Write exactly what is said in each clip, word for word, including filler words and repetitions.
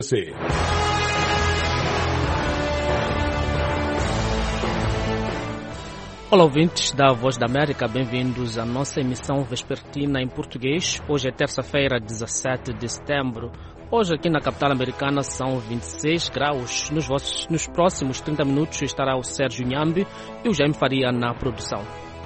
Sim. Olá, ouvintes da Voz da América, bem-vindos à nossa emissão vespertina em português. Hoje é terça-feira, dezassete de setembro. Hoje aqui na capital americana são vinte e seis graus. Nos, vossos, nos próximos trinta minutos estará o Sérgio Nhambi e o Jaime Faria na produção.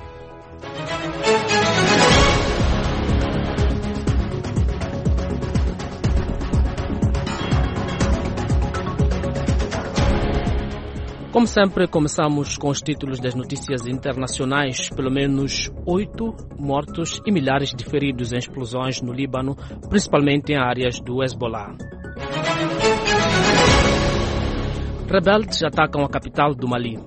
Como sempre, começamos com os títulos das notícias internacionais. Pelo menos oito mortos e milhares de feridos em explosões no Líbano, principalmente em áreas do Hezbollah. Rebeldes atacam a capital do Mali.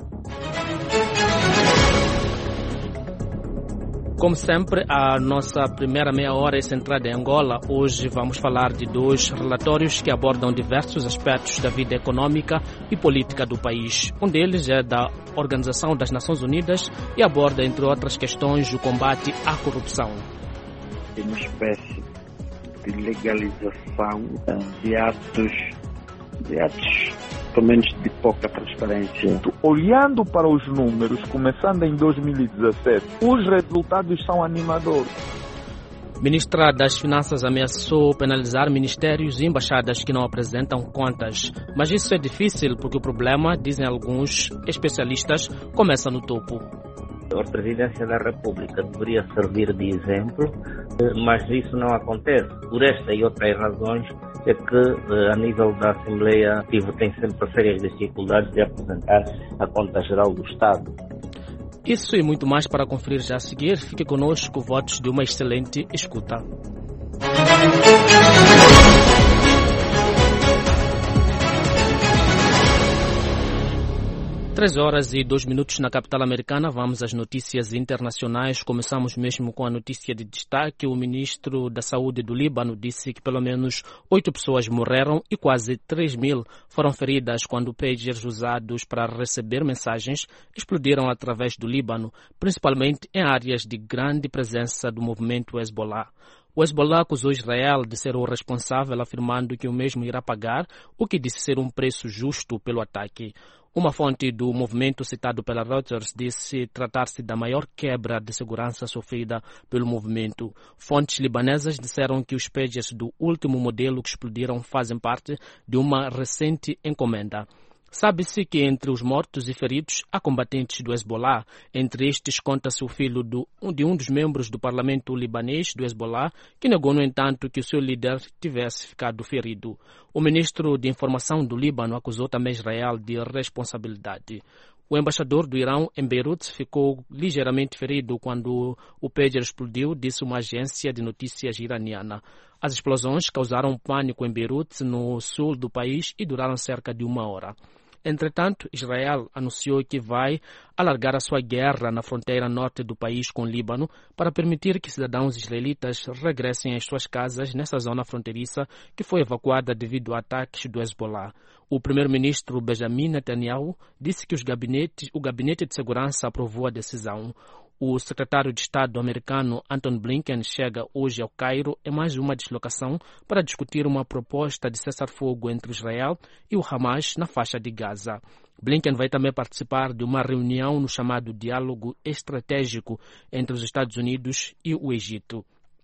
Como sempre, a nossa primeira meia hora é centrada em Angola. Hoje vamos falar de dois relatórios que abordam diversos aspectos da vida econômica e política do país. Um deles é da Organização das Nações Unidas e aborda, entre outras questões, o combate à corrupção. É uma espécie de legalização de atos, de atos pelo menos de pouca transparência. Olhando para os números, começando em dois mil e dezassete, os resultados são animadores. Ministra das Finanças ameaçou penalizar ministérios e embaixadas que não apresentam contas. Mas isso é difícil porque o problema, dizem alguns especialistas, começa no topo. A Presidência da República deveria servir de exemplo, mas isso não acontece. Por esta e outras razões é que, a nível da Assembleia, tem sempre sérias dificuldades de apresentar a Conta Geral do Estado. Isso e muito mais para conferir já a seguir. Fique conosco, votos de uma excelente escuta. Três horas e dois minutos na capital americana. Vamos às notícias internacionais. Começamos mesmo com a notícia de destaque. O ministro da Saúde do Líbano disse que pelo menos oito pessoas morreram e quase três mil foram feridas quando pagers usados para receber mensagens explodiram através do Líbano, principalmente em áreas de grande presença do movimento Hezbollah. O Hezbollah acusou Israel de ser o responsável, afirmando que o mesmo irá pagar o que disse ser um preço justo pelo ataque. Uma fonte do movimento citado pela Reuters disse tratar-se da maior quebra de segurança sofrida pelo movimento. Fontes libanesas disseram que os pagers do último modelo que explodiram fazem parte de uma recente encomenda. Sabe-se que entre os mortos e feridos há combatentes do Hezbollah. Entre estes conta-se o filho do, de um dos membros do parlamento libanês do Hezbollah, que negou, no entanto, que o seu líder tivesse ficado ferido. O ministro de Informação do Líbano acusou também Israel de responsabilidade. O embaixador do Irão em Beirute ficou ligeiramente ferido quando o pager explodiu, disse uma agência de notícias iraniana. As explosões causaram pânico em Beirute, no sul do país, e duraram cerca de uma hora. Entretanto, Israel anunciou que vai alargar a sua guerra na fronteira norte do país com o Líbano para permitir que cidadãos israelitas regressem às suas casas nessa zona fronteiriça que foi evacuada devido a ataques do Hezbollah. O primeiro-ministro Benjamin Netanyahu disse que os gabinetes, o Gabinete de Segurança aprovou a decisão. O secretário de Estado americano Antony Blinken chega hoje ao Cairo em mais uma deslocação para discutir uma proposta de cessar-fogo entre Israel e o Hamas na faixa de Gaza. Blinken vai também participar de uma reunião no chamado Diálogo Estratégico entre os Estados Unidos e o Egito.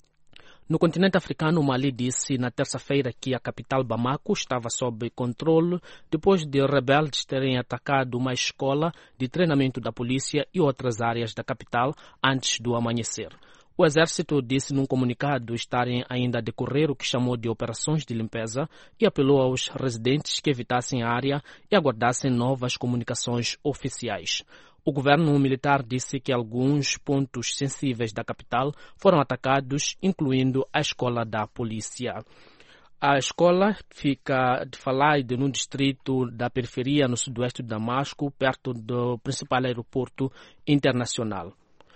No continente africano, o Mali disse na terça-feira que a capital Bamako estava sob controle depois de rebeldes terem atacado uma escola de treinamento da polícia e outras áreas da capital antes do amanhecer. O exército disse num comunicado estarem ainda a decorrer o que chamou de operações de limpeza e apelou aos residentes que evitassem a área e aguardassem novas comunicações oficiais. O governo militar disse que alguns pontos sensíveis da capital foram atacados, incluindo a escola da polícia. A escola fica de Falaide, num distrito da periferia no sudoeste de Damasco, perto do principal aeroporto internacional.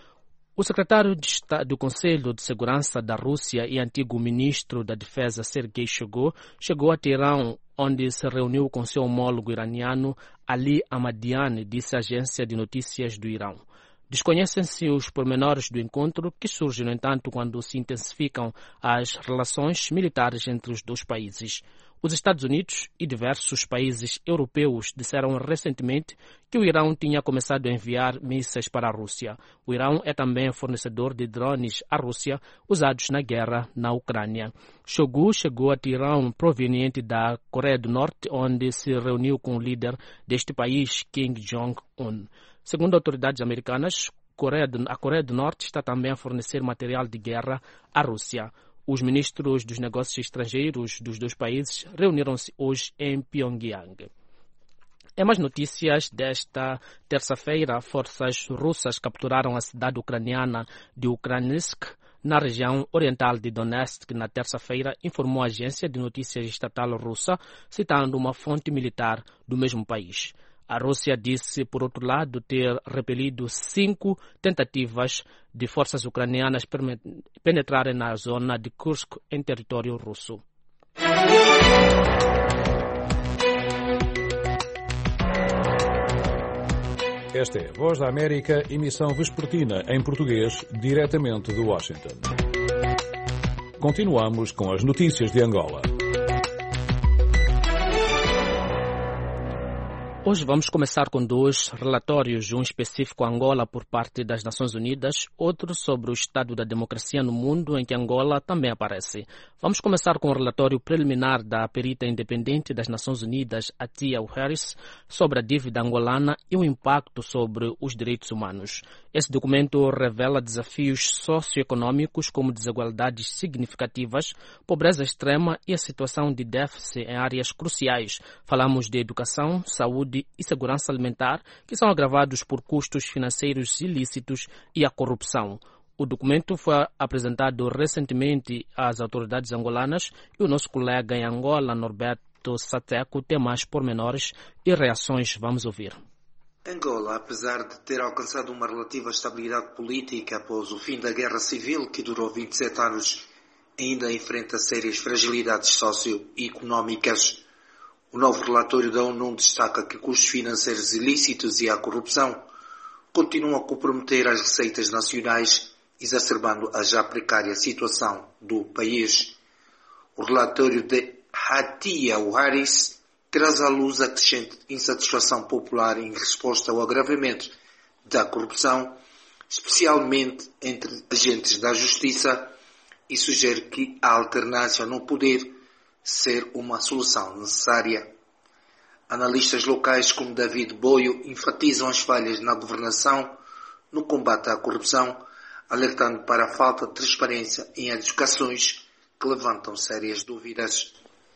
O secretário de Estado do Conselho de Segurança da Rússia e antigo ministro da Defesa Sergei Shoigu chegou a Teherã, onde se reuniu com seu homólogo iraniano Ali Ahmadian, disse a agência de notícias do Irão. Desconhecem-se os pormenores do encontro, que surge, no entanto, quando se intensificam as relações militares entre os dois países. Os Estados Unidos e diversos países europeus disseram recentemente que o Irão tinha começado a enviar mísseis para a Rússia. O Irão é também fornecedor de drones à Rússia usados na guerra na Ucrânia. Shoigu chegou a Teherã proveniente da Coreia do Norte, onde se reuniu com o líder deste país, Kim Jong-un. Segundo autoridades americanas, a Coreia do Norte está também a fornecer material de guerra à Rússia. Os ministros dos negócios estrangeiros dos dois países reuniram-se hoje em Pyongyang. Em mais notícias desta terça-feira, forças russas capturaram a cidade ucraniana de Ukrainsk, na região oriental de Donetsk, na terça-feira, informou a agência de notícias estatal russa, citando uma fonte militar do mesmo país. A Rússia disse, por outro lado, ter repelido cinco tentativas de forças ucranianas penetrarem na zona de Kursk, em território russo. Esta é a Voz da América, emissão vespertina em português, diretamente de Washington. Continuamos com as notícias de Angola. Hoje vamos começar com dois relatórios, um específico a Angola por parte das Nações Unidas, outro sobre o estado da democracia no mundo, em que Angola também aparece. Vamos começar com o relatório preliminar da perita independente das Nações Unidas, Atia Harris, sobre a dívida angolana e o impacto sobre os direitos humanos. Esse documento revela desafios socioeconômicos como desigualdades significativas, pobreza extrema e a situação de déficit em áreas cruciais. Falamos de educação, saúde e segurança alimentar, que são agravados por custos financeiros ilícitos e a corrupção. O documento foi apresentado recentemente às autoridades angolanas e o nosso colega em Angola, Norberto Sateco, tem mais pormenores e reações. Vamos ouvir. Angola, apesar de ter alcançado uma relativa estabilidade política após o fim da guerra civil, que durou vinte e sete anos, ainda enfrenta sérias fragilidades socioeconómicas. O novo relatório da ONU destaca que custos financeiros ilícitos e a corrupção continuam a comprometer as receitas nacionais, exacerbando a já precária situação do país. O relatório de Atia Harris traz à luz a crescente insatisfação popular em resposta ao agravamento da corrupção, especialmente entre agentes da justiça, e sugere que a alternância no poder ser uma solução necessária. Analistas locais como David Boio enfatizam as falhas na governação, no combate à corrupção, alertando para a falta de transparência em educações que levantam sérias dúvidas.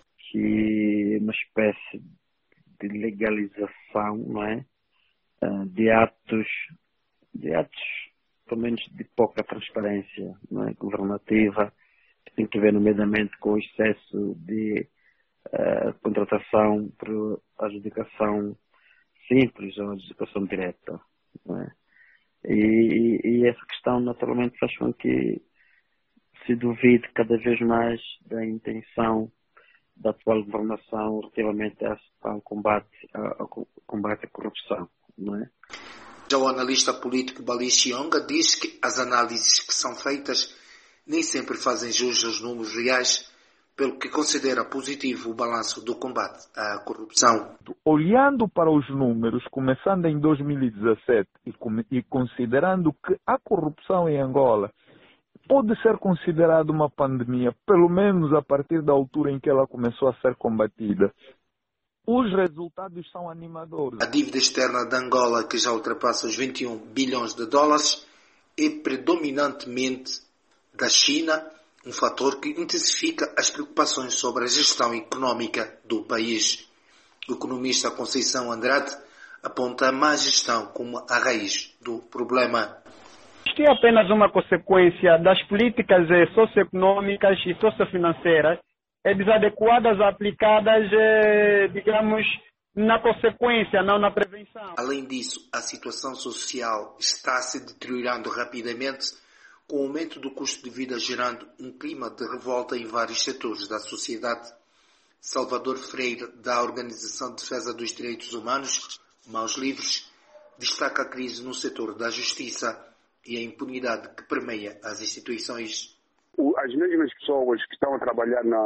Que uma espécie de legalização, não é? de atos, de atos, pelo menos de pouca transparência, não é? governativa, tem que ver nomeadamente com o excesso de uh, contratação por adjudicação simples ou adjudicação direta. Não é? e, e essa questão naturalmente faz com que se duvide cada vez mais da intenção da atual governação relativamente ao combate, ao combate à corrupção. Não é? Já o analista político Bali Chionga diz que as análises que são feitas nem sempre fazem jus aos números reais, pelo que considera positivo o balanço do combate à corrupção. Olhando para os números, começando em dois mil e dezassete e, e considerando que a corrupção em Angola pode ser considerada uma pandemia, pelo menos a partir da altura em que ela começou a ser combatida, os resultados são animadores. A dívida externa de Angola, que já ultrapassa os vinte e um bilhões de dólares, é predominantemente da China, um fator que intensifica as preocupações sobre a gestão econômica do país. O economista Conceição Andrade aponta a má gestão como a raiz do problema. Isto é apenas uma consequência das políticas socioeconômicas e sociofinanceiras desadequadas aplicadas, digamos, na consequência, não na prevenção. Além disso, a situação social está se deteriorando rapidamente, com o aumento do custo de vida gerando um clima de revolta em vários setores da sociedade. Salvador Freire, da Organização de Defesa dos Direitos Humanos, Mãos Livres, destaca a crise no setor da justiça e a impunidade que permeia as instituições. As mesmas pessoas que estão a trabalhar na,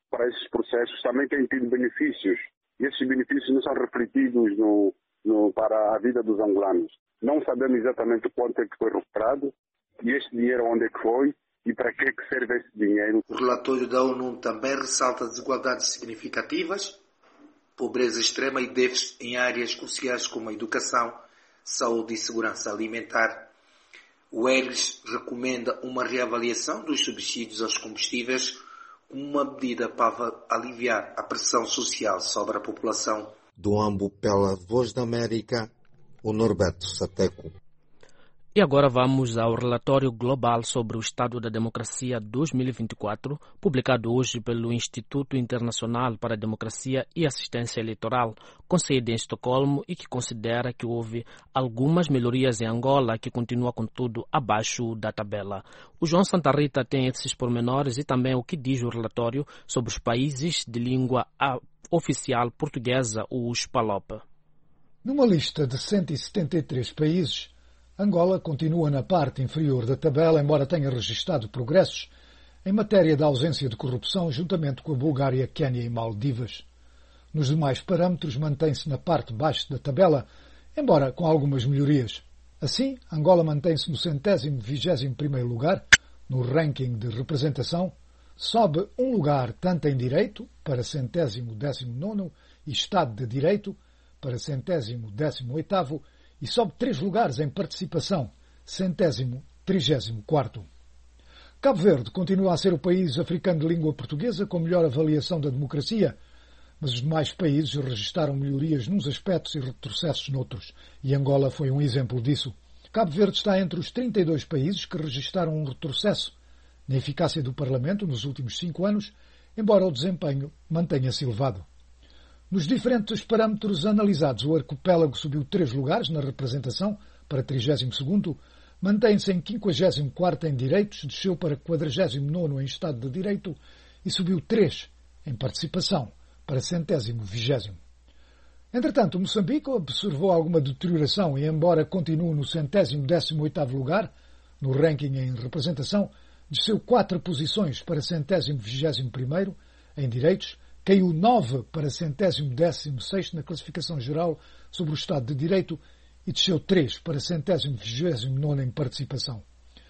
para esses processos também têm tido benefícios. E esses benefícios não são refletidos no, no, para a vida dos angolanos. Não sabemos exatamente quanto é que foi recuperado e este dinheiro onde é que foi e para que é que serve esse dinheiro. O relatório da ONU também ressalta desigualdades significativas, pobreza extrema e déficits em áreas cruciais como a educação, saúde e segurança alimentar. O Eres recomenda uma reavaliação dos subsídios aos combustíveis como uma medida para aliviar a pressão social sobre a população. Do Ambo, pela Voz da América, o Norberto Sateco. E agora vamos ao relatório global sobre o Estado da Democracia dois mil e vinte e quatro, publicado hoje pelo Instituto Internacional para a Democracia e Assistência Eleitoral, com sede em Estocolmo, e que considera que houve algumas melhorias em Angola, que continua, contudo, abaixo da tabela. O João Santa Rita tem esses pormenores e também o que diz o relatório sobre os países de língua oficial portuguesa, os PALOP. Numa lista de cento e setenta e três países, Angola continua na parte inferior da tabela, embora tenha registrado progressos em matéria da ausência de corrupção, juntamente com a Bulgária, Quênia e Maldivas. Nos demais parâmetros, mantém-se na parte baixa da tabela, embora com algumas melhorias. Assim, Angola mantém-se no centésimo vigésimo primeiro lugar, no ranking de representação, sobe um lugar tanto em direito, para centésimo décimo nono, e Estado de Direito, para centésimo décimo oitavo, e sobe três lugares em participação, centésimo trigésimo quarto. Cabo Verde continua a ser o país africano de língua portuguesa com melhor avaliação da democracia, mas os demais países registraram melhorias nos aspectos e retrocessos noutros, e Angola foi um exemplo disso. Cabo Verde está entre os trinta e dois países que registraram um retrocesso na eficácia do Parlamento nos últimos cinco anos, embora o desempenho mantenha-se elevado. Nos diferentes parâmetros analisados, o arquipélago subiu três lugares na representação, para trigésimo segundo, mantém-se em quinquagésimo quarto em direitos, desceu para quadragésimo nono em Estado de Direito e subiu três em participação, para centésimo vigésimo. Entretanto, Moçambique observou alguma deterioração e, embora continue no centésimo décimo oitavo lugar, no ranking em representação, desceu quatro posições para centésimo vigésimo primeiro em direitos, caiu nove para centésimo décimo sexto na classificação geral sobre o Estado de Direito e desceu três para centésimo vigésimo nono em participação.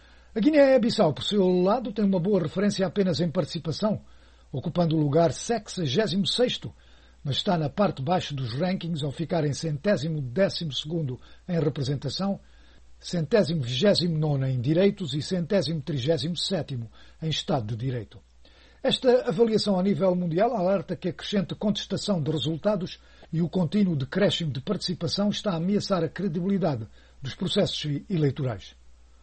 A Guiné-Bissau, por seu lado, tem uma boa referência apenas em participação, ocupando o lugar sexagésimo sexto, mas está na parte baixa dos rankings ao ficar em centésimo décimo segundo em representação, centésimo vigésimo nono em direitos e centésimo trigésimo sétimo em Estado de Direito. Esta avaliação a nível mundial alerta que a crescente contestação de resultados e o contínuo decréscimo de participação está a ameaçar a credibilidade dos processos eleitorais.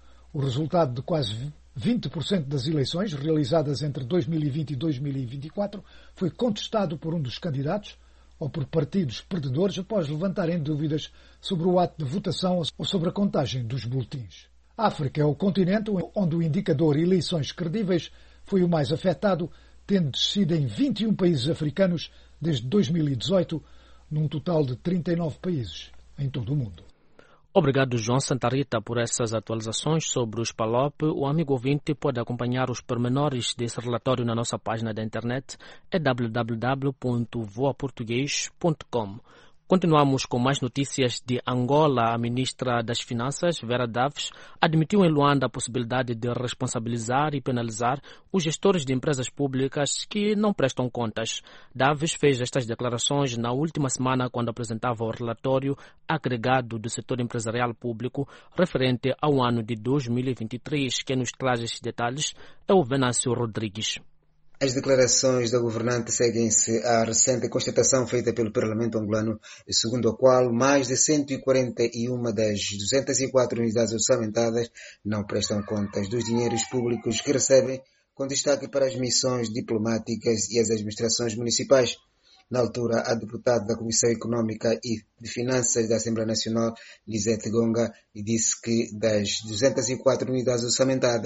O resultado de quase vinte por cento das eleições realizadas entre dois mil e vinte e dois mil e vinte e quatro foi contestado por um dos candidatos ou por partidos perdedores após levantarem dúvidas sobre o ato de votação ou sobre a contagem dos boletins. A África é o continente onde o indicador eleições credíveis foi o mais afetado, tendo descido em vinte e um países africanos desde dois mil e dezoito, num total de trinta e nove países em todo o mundo. Obrigado, João Santa Rita, por essas atualizações sobre os PALOP. O amigo ouvinte pode acompanhar os pormenores desse relatório na nossa página da internet, é w w w ponto voa português ponto com. Continuamos com mais notícias de Angola. A ministra das Finanças, Vera Daves, admitiu em Luanda a possibilidade de responsabilizar e penalizar os gestores de empresas públicas que não prestam contas. Daves fez estas declarações na última semana quando apresentava o relatório agregado do setor empresarial público referente ao ano de dois mil e vinte e três. Quem nos traz estes detalhes é o Venâncio Rodrigues. As declarações da governante seguem-se à recente constatação feita pelo Parlamento angolano, segundo a qual mais de cento e quarenta e uma das duzentas e quatro unidades orçamentadas não prestam contas dos dinheiros públicos que recebem, com destaque para as missões diplomáticas e as administrações municipais. Na altura, a deputada da Comissão Econômica e de Finanças da Assembleia Nacional, Lisete Gonga, disse que das duzentas e quatro unidades orçamentadas,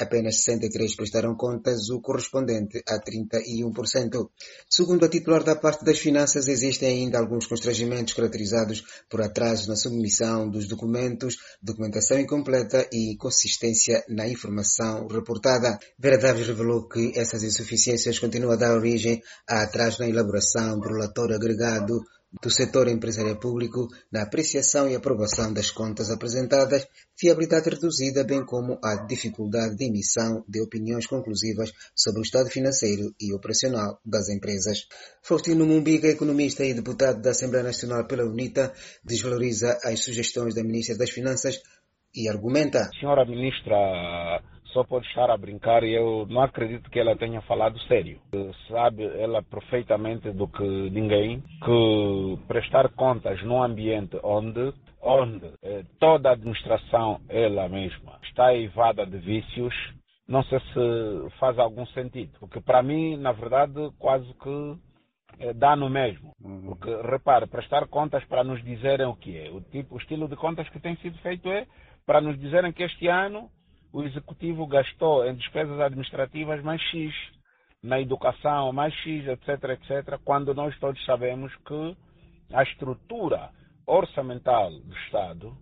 apenas sessenta e três prestaram contas, o correspondente a trinta e um por cento. Segundo a titular da parte das finanças, existem ainda alguns constrangimentos caracterizados por atrasos na submissão dos documentos, documentação incompleta e inconsistência na informação reportada. Vera Daves revelou que essas insuficiências continuam a dar origem a atraso na elaboração do relatório agregado do setor empresarial público, na apreciação e aprovação das contas apresentadas, fiabilidade reduzida, bem como a dificuldade de emissão de opiniões conclusivas sobre o estado financeiro e operacional das empresas. Faustino Mumbiga, economista e deputado da Assembleia Nacional pela UNITA, desvaloriza as sugestões da Ministra das Finanças e argumenta: Senhora Ministra só pode estar a brincar e eu não acredito que ela tenha falado sério. Sabe ela perfeitamente do que ninguém que prestar contas num ambiente onde, onde eh, toda a administração ela mesma está eivada de vícios, não sei se faz algum sentido. Porque para mim, na verdade, quase que eh, dá no mesmo. Porque, repare, prestar contas para nos dizerem o que é. O, tipo, o estilo de contas que tem sido feito é para nos dizerem que este ano o Executivo gastou em despesas administrativas mais X, na educação mais X, etc, etcétera, quando nós todos sabemos que a estrutura orçamental do Estado,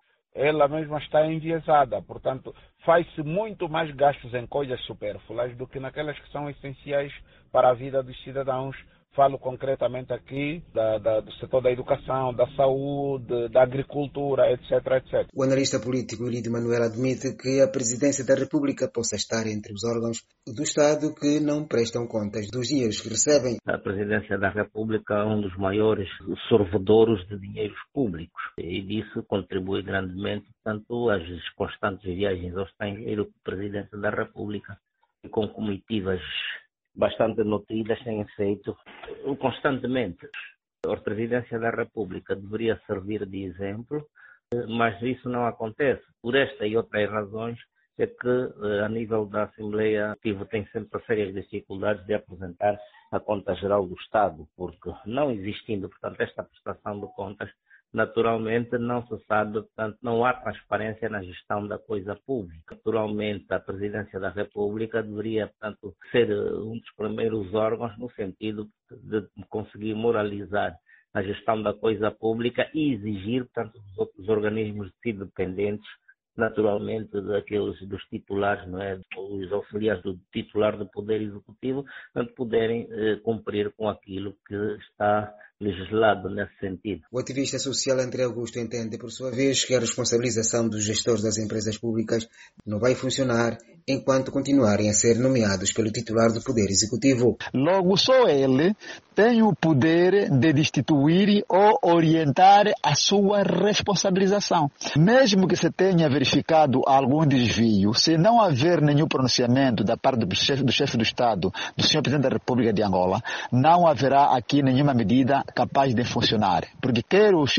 ela mesma está enviesada. Portanto, faz-se muito mais gastos em coisas supérfluas do que naquelas que são essenciais para a vida dos cidadãos. Falo concretamente aqui da, da, do setor da educação, da saúde, da agricultura, etc, etcétera. O analista político Elidio Manuel admite que a Presidência da República possa estar entre os órgãos do Estado que não prestam contas dos dinheiros que recebem. A Presidência da República é um dos maiores sorvedores de dinheiros públicos e disso contribui grandemente tanto as constantes viagens ao estrangeiro que a Presidência da República e com comitivas bastante nutridas têm feito constantemente. A Presidência da República deveria servir de exemplo, mas isso não acontece. Por esta e outras razões é que, a nível da Assembleia, tem sempre sérias dificuldades de apresentar a conta geral do Estado, porque não existindo, portanto, esta prestação de contas, naturalmente não se sabe, portanto, não há transparência na gestão da coisa pública. Naturalmente, a Presidência da República deveria, portanto, ser um dos primeiros órgãos no sentido de conseguir moralizar a gestão da coisa pública e exigir, portanto, dos outros organismos dependentes, naturalmente, daqueles dos titulares, não é, os auxiliares do titular do Poder Executivo, portanto, poderem eh, cumprir com aquilo que está legislado nesse sentido. O ativista social André Augusto entende, por sua vez, que a responsabilização dos gestores das empresas públicas não vai funcionar enquanto continuarem a ser nomeados pelo titular do Poder Executivo. Logo, só ele tem o poder de destituir ou orientar a sua responsabilização. Mesmo que se tenha verificado algum desvio, se não haver nenhum pronunciamento da parte do chefe do, chefe do Estado, do senhor Presidente da República de Angola, não haverá aqui nenhuma medida capaz de funcionar. Porque quer o, o,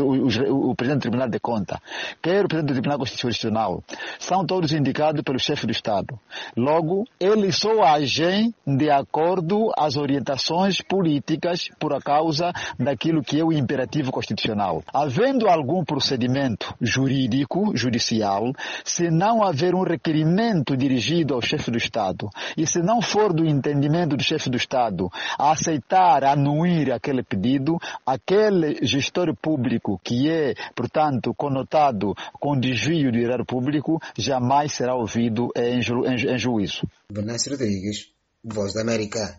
o, o Presidente do Tribunal de Contas, quer o Presidente do Tribunal Constitucional, são todos indicados pelo chefe do Estado. Logo, eles só agem de acordo às orientações políticas por a causa daquilo que é o imperativo constitucional. Havendo algum procedimento jurídico, judicial, se não haver um requerimento dirigido ao chefe do Estado e se não for do entendimento do chefe do Estado a aceitar, anuir aquele pedido, aquele gestor público que é, portanto, conotado com desvio do erário público, jamais será ouvido em, ju em, em juízo. Venâncio Rodrigues, Voz da América.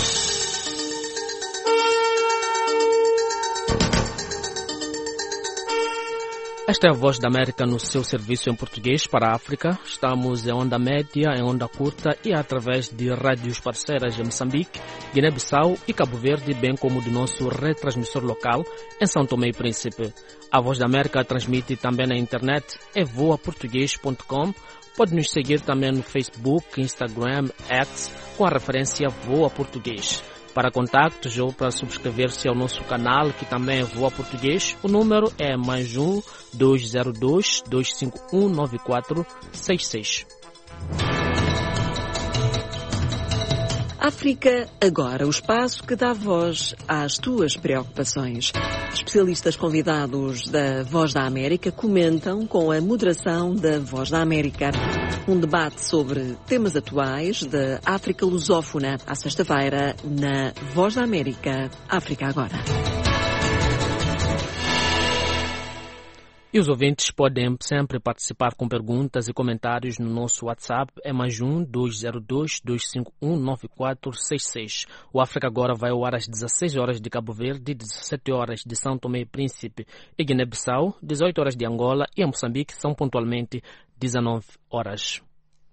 Esta é a Voz da América no seu serviço em português para a África. Estamos em onda média, em onda curta e através de rádios parceiras em Moçambique, Guiné-Bissau e Cabo Verde, bem como do nosso retransmissor local em São Tomé e Príncipe. A Voz da América transmite também na internet em voa português ponto com. Pode nos seguir também no Facebook, Instagram, X, com a referência Voa Português. Para contactos ou para subscrever-se ao nosso canal, que também é Voa Português, o número é mais um, dois zero dois, dois cinco um, nove quatro seis seis. A África Agora, o espaço que dá voz às tuas preocupações. Especialistas convidados da Voz da América comentam com a moderação da Voz da América. Um debate sobre temas atuais da África lusófona, à sexta-feira, na Voz da América, África Agora. E os ouvintes podem sempre participar com perguntas e comentários no nosso WhatsApp, é mais um dois zero dois, dois cinco um, nove quatro seis seis. O África Agora vai ao ar às dezesseis horas de Cabo Verde, dezessete horas de São Tomé e Príncipe e Guiné-Bissau, dezoito horas de Angola e em Moçambique são pontualmente dezenove horas.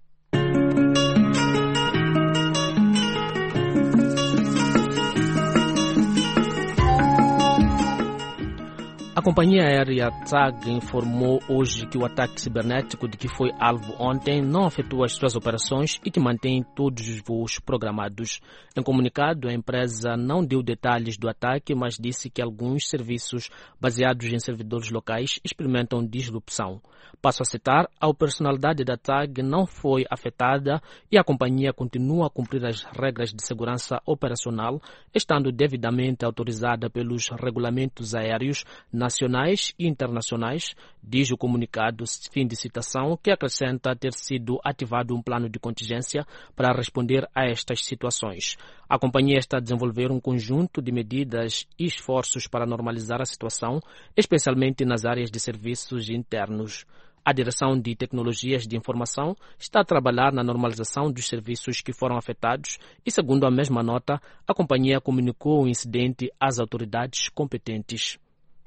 A companhia aérea T A G informou hoje que o ataque cibernético de que foi alvo ontem não afetou as suas operações e que mantém todos os voos programados. Em comunicado, a empresa não deu detalhes do ataque, mas disse que alguns serviços baseados em servidores locais experimentam disrupção. Passo a citar, a operacionalidade da T A G não foi afetada e a companhia continua a cumprir as regras de segurança operacional, estando devidamente autorizada pelos regulamentos aéreos nacionais e internacionais, diz o comunicado, fim de citação, que acrescenta ter sido ativado um plano de contingência para responder a estas situações. A companhia está a desenvolver um conjunto de medidas e esforços para normalizar a situação, especialmente nas áreas de serviços internos. A Direção de Tecnologias de Informação está a trabalhar na normalização dos serviços que foram afetados e, segundo a mesma nota, a companhia comunicou o incidente às autoridades competentes.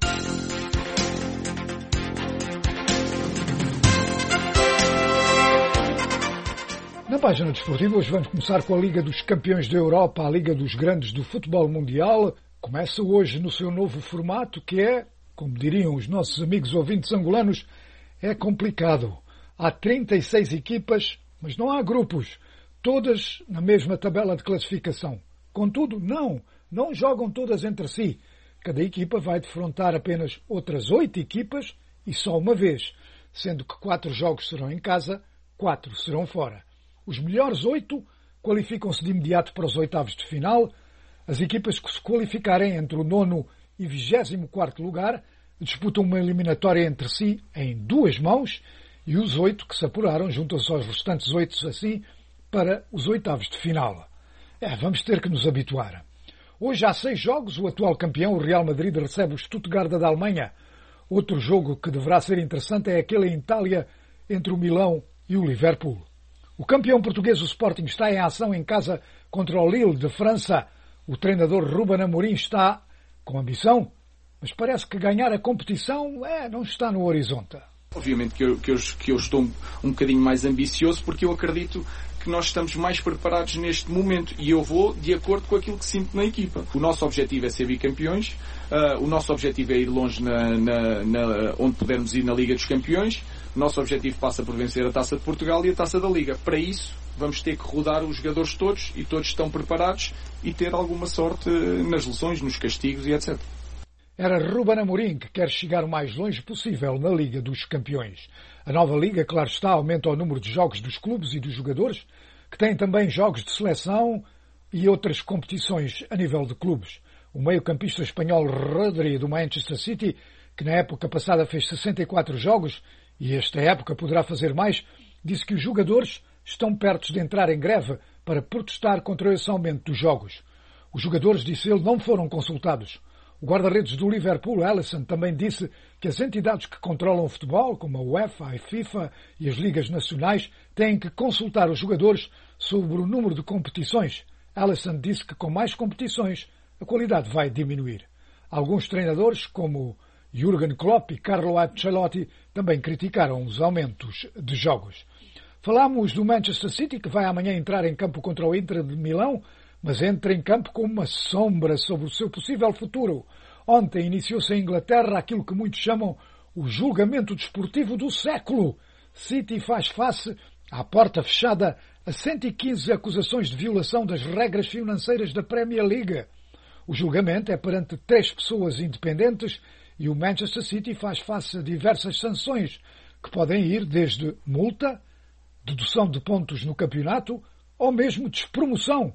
Na página desportiva, hoje vamos começar com a Liga dos Campeões da Europa, a Liga dos Grandes do Futebol Mundial. Começa hoje no seu novo formato, que é, como diriam os nossos amigos ouvintes angolanos, é complicado. Há trinta e seis equipas, mas não há grupos, todas na mesma tabela de classificação. Contudo, não, não jogam todas entre si. Cada equipa vai defrontar apenas outras oito equipas e só uma vez, sendo que quatro jogos serão em casa, quatro serão fora. Os melhores oito qualificam-se de imediato para os oitavos de final. As equipas que se qualificarem entre o nono e vigésimo quarto lugar disputam uma eliminatória entre si em duas mãos e os oito que se apuraram juntam-se aos restantes oito assim para os oitavos de final. É, vamos ter que nos habituar. Hoje há seis jogos. O atual campeão, o Real Madrid, recebe o Stuttgart da Alemanha. Outro jogo que deverá ser interessante é aquele em Itália entre o Milão e o Liverpool. O campeão português, o Sporting, está em ação em casa contra o Lille de França. O treinador Ruben Amorim está com ambição, mas parece que ganhar a competição é, não está no horizonte. Obviamente que eu, que eu, que eu estou um, um bocadinho mais ambicioso porque eu acredito que nós estamos mais preparados neste momento e eu vou de acordo com aquilo que sinto na equipa. O nosso objetivo é ser bicampeões, uh, o nosso objetivo é ir longe na, na, na, onde pudermos ir na Liga dos Campeões, o nosso objetivo passa por vencer a Taça de Portugal e a Taça da Liga. Para isso vamos ter que rodar os jogadores todos e todos estão preparados e ter alguma sorte nas lesões, nos castigos e etcétera. Era Ruben Amorim que quer chegar o mais longe possível na Liga dos Campeões. A nova Liga, claro está, aumenta o número de jogos dos clubes e dos jogadores, que têm também jogos de seleção e outras competições a nível de clubes. O meio-campista espanhol Rodri, do Manchester City, que na época passada fez sessenta e quatro jogos e esta época poderá fazer mais, disse que os jogadores estão perto de entrar em greve para protestar contra esse aumento dos jogos. Os jogadores, disse ele, não foram consultados. O guarda-redes do Liverpool, Alisson, também disse que as entidades que controlam o futebol, como a UEFA, a FIFA e as ligas nacionais, têm que consultar os jogadores sobre o número de competições. Alisson disse que com mais competições a qualidade vai diminuir. Alguns treinadores, como Jürgen Klopp e Carlo Ancelotti, também criticaram os aumentos de jogos. Falámos do Manchester City, que vai amanhã entrar em campo contra o Inter de Milão, mas entra em campo com uma sombra sobre o seu possível futuro. Ontem iniciou-se em Inglaterra aquilo que muitos chamam o julgamento desportivo do século. City faz face, à porta fechada, a cento e quinze acusações de violação das regras financeiras da Premier League. O julgamento é perante três pessoas independentes e o Manchester City faz face a diversas sanções, que podem ir desde multa, dedução de pontos no campeonato ou mesmo despromoção.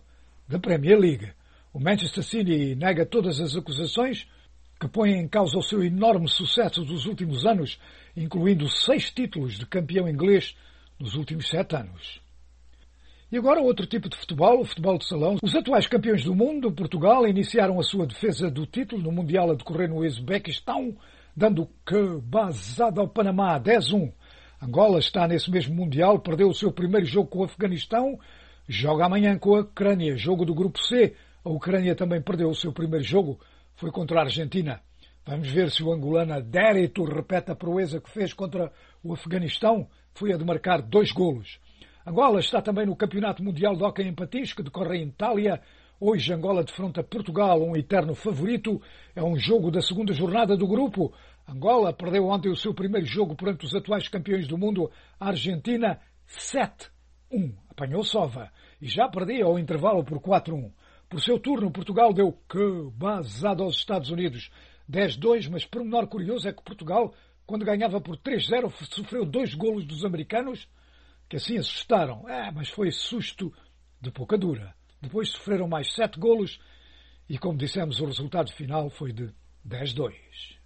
da Premier League. O Manchester City nega todas as acusações que põem em causa o seu enorme sucesso dos últimos anos, incluindo seis títulos de campeão inglês nos últimos sete anos. E agora outro tipo de futebol, o futebol de salão. Os atuais campeões do mundo, Portugal, iniciaram a sua defesa do título no Mundial a decorrer no Uzbequistão, dando que basada ao Panamá, dez a um. Angola está nesse mesmo Mundial, perdeu o seu primeiro jogo com o Afeganistão, joga amanhã com a Ucrânia, jogo do Grupo C. A Ucrânia também perdeu o seu primeiro jogo, foi contra a Argentina. Vamos ver se o angolano Adérito repete a proeza que fez contra o Afeganistão, foi a de marcar dois golos. Angola está também no Campeonato Mundial de Hóquei em Patins, que decorre em Itália. Hoje Angola defronta Portugal, um eterno favorito. É um jogo da segunda jornada do grupo. Angola perdeu ontem o seu primeiro jogo perante os atuais campeões do mundo, a Argentina, sete a um. Apanhou sova e já perdia ao intervalo por quatro a um. Por seu turno, Portugal deu que basado aos Estados Unidos, dez a dois, mas por menor curioso é que Portugal, quando ganhava por três a zero, sofreu dois golos dos americanos, que assim assustaram. É, mas foi susto de pouca dura. Depois sofreram mais sete golos e, como dissemos, o resultado final foi de dez a dois.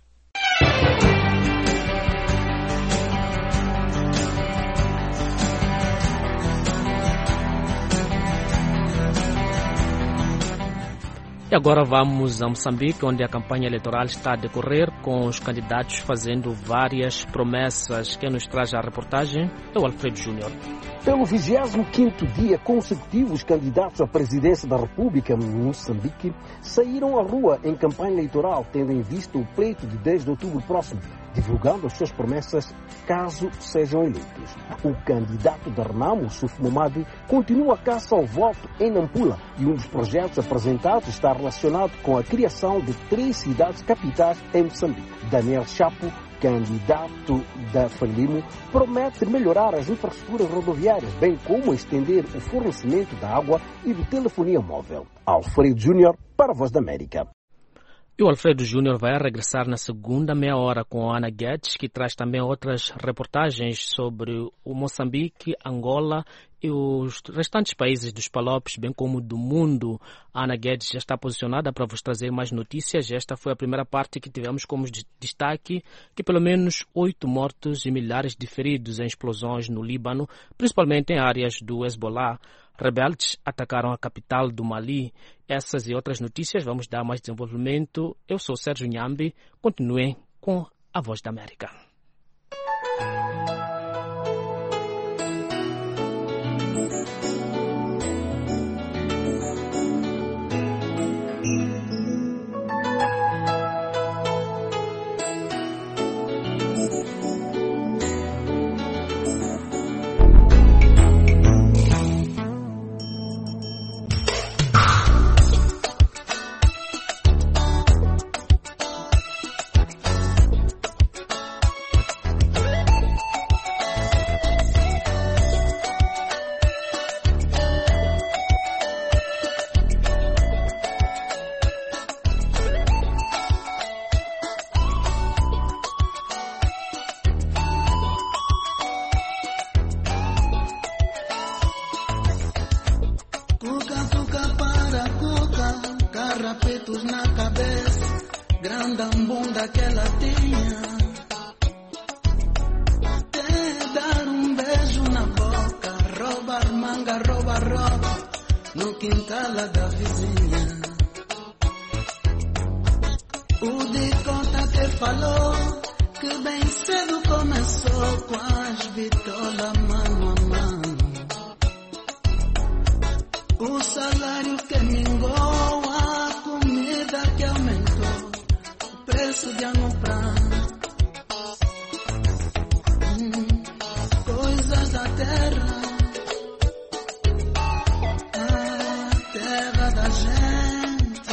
E agora vamos a Moçambique, onde a campanha eleitoral está a decorrer, com os candidatos fazendo várias promessas. Quem nos traz a reportagem é o Alfredo Júnior. Pelo vigésimo quinto dia consecutivo, os candidatos à presidência da República em Moçambique saíram à rua em campanha eleitoral, tendo em vista o pleito de dez de outubro próximo, divulgando as suas promessas caso sejam eleitos. O candidato da Renamo, Suf Momadi, continua a caça ao voto em Nampula e um dos projetos apresentados está relacionado com a criação de três cidades capitais em Moçambique. Daniel Chapo, candidato da Frelimo, promete melhorar as infraestruturas rodoviárias, bem como estender o fornecimento da água e de telefonia móvel. Alfredo Júnior, para a Voz da América. E o Alfredo Júnior vai regressar na segunda meia hora com a Ana Guedes, que traz também outras reportagens sobre o Moçambique, Angola e os restantes países dos Palopes, bem como do mundo. A Ana Guedes já está posicionada para vos trazer mais notícias. Esta foi a primeira parte que tivemos como destaque que pelo menos oito mortos e milhares de feridos em explosões no Líbano, principalmente em áreas do Hezbollah. Rebeldes atacaram a capital do Mali. Essas e outras notícias vamos dar mais desenvolvimento. Eu sou Sérgio Nhambi. Continuem com a Voz da América. Carrapetos na cabeça, grande bunda que ela tinha. Até dar um beijo na boca, roubar manga, rouba roupa, no quintal da vizinha. O de conta que falou, que bem cedo começou com as vitolas mano a mano. O salário que mingou, a comida que aumentou, o preço de almoçar. Hum, coisas da terra, a terra da gente.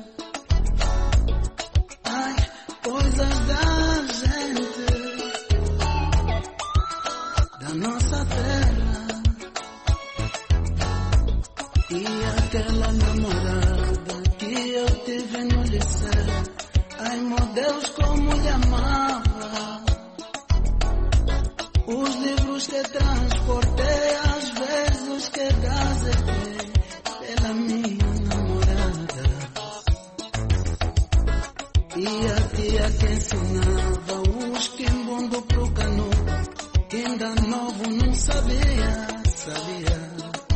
Ai, coisas da gente, da nossa terra. E aquela namorada que eu tive no liceu, ai meu Deus como lhe amava. Os livros que transportei, às vezes que gazetei pela minha E a tia que ensinava os quimbundo pro cano, que ainda novo não sabia, sabia.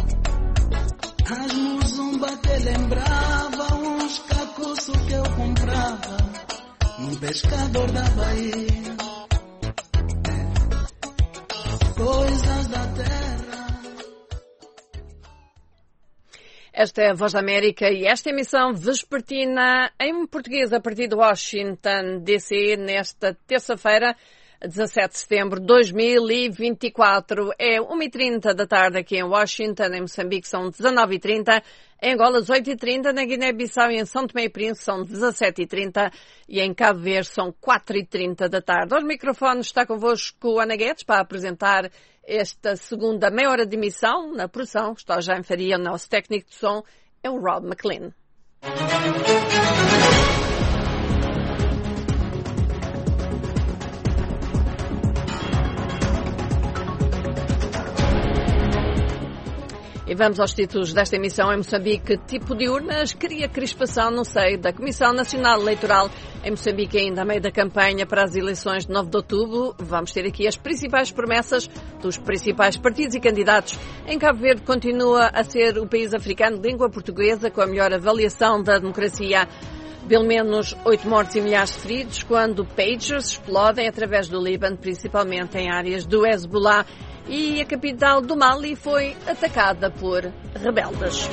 As muzumba que lembrava, uns cacuços que eu comprava num pescador da Bahia. Coisas da terra. Esta é a Voz da América e esta emissão vespertina em português a partir de Washington, D C, nesta terça-feira, dezassete de setembro de dois mil e vinte e quatro. É uma e trinta da tarde aqui em Washington, em Moçambique são dezenove e trinta, em Angola oito e trinta, na Guiné-Bissau e em São Tomé e Príncipe são dezassete e trinta e em Cabo Verde são quatro e trinta da tarde. Aos microfones está convosco Ana Guedes para apresentar esta segunda meia hora de emissão. Na produção está o Jaime Faria, o nosso técnico de som é o Rob McLean. E vamos aos títulos desta emissão. Em Moçambique, tipo de urnas cria crispação no seio da Comissão Nacional Eleitoral. Em Moçambique, ainda a meio da campanha para as eleições de nove de outubro, vamos ter aqui as principais promessas dos principais partidos e candidatos. Em Cabo Verde, continua a ser o país africano de língua portuguesa com a melhor avaliação da democracia. Pelo menos oito mortos e milhares de feridos quando pagers explodem através do Líbano, principalmente em áreas do Hezbollah. E a capital do Mali foi atacada por rebeldes.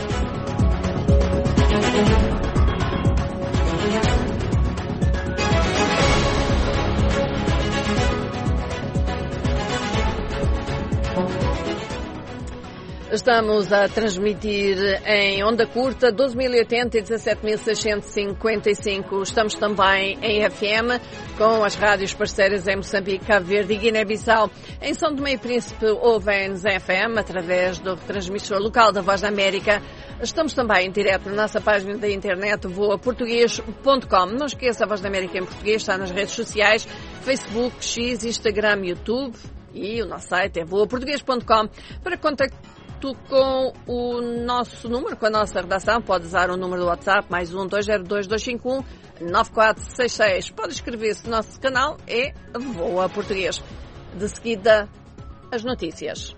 Estamos a transmitir em onda curta doze mil e oitenta e dezassete mil seiscentos e cinquenta e cinco. Estamos também em F M com as rádios parceiras em Moçambique, Cabo Verde e Guiné-Bissau. Em São Tomé e Príncipe ouvem-nos em F M através do retransmissor local da Voz da América. Estamos também em direto na nossa página da internet voa português ponto com. Não esqueça, a Voz da América em português está nas redes sociais, Facebook, X, Instagram, YouTube e o nosso site é voa português ponto com. Para contactar com o nosso número, com a nossa redação, pode usar o número do WhatsApp, mais um dois zero dois dois cinco um nove quatro seis seis. Pode inscrever-se no nosso canal, é Voa Português. De seguida, as notícias.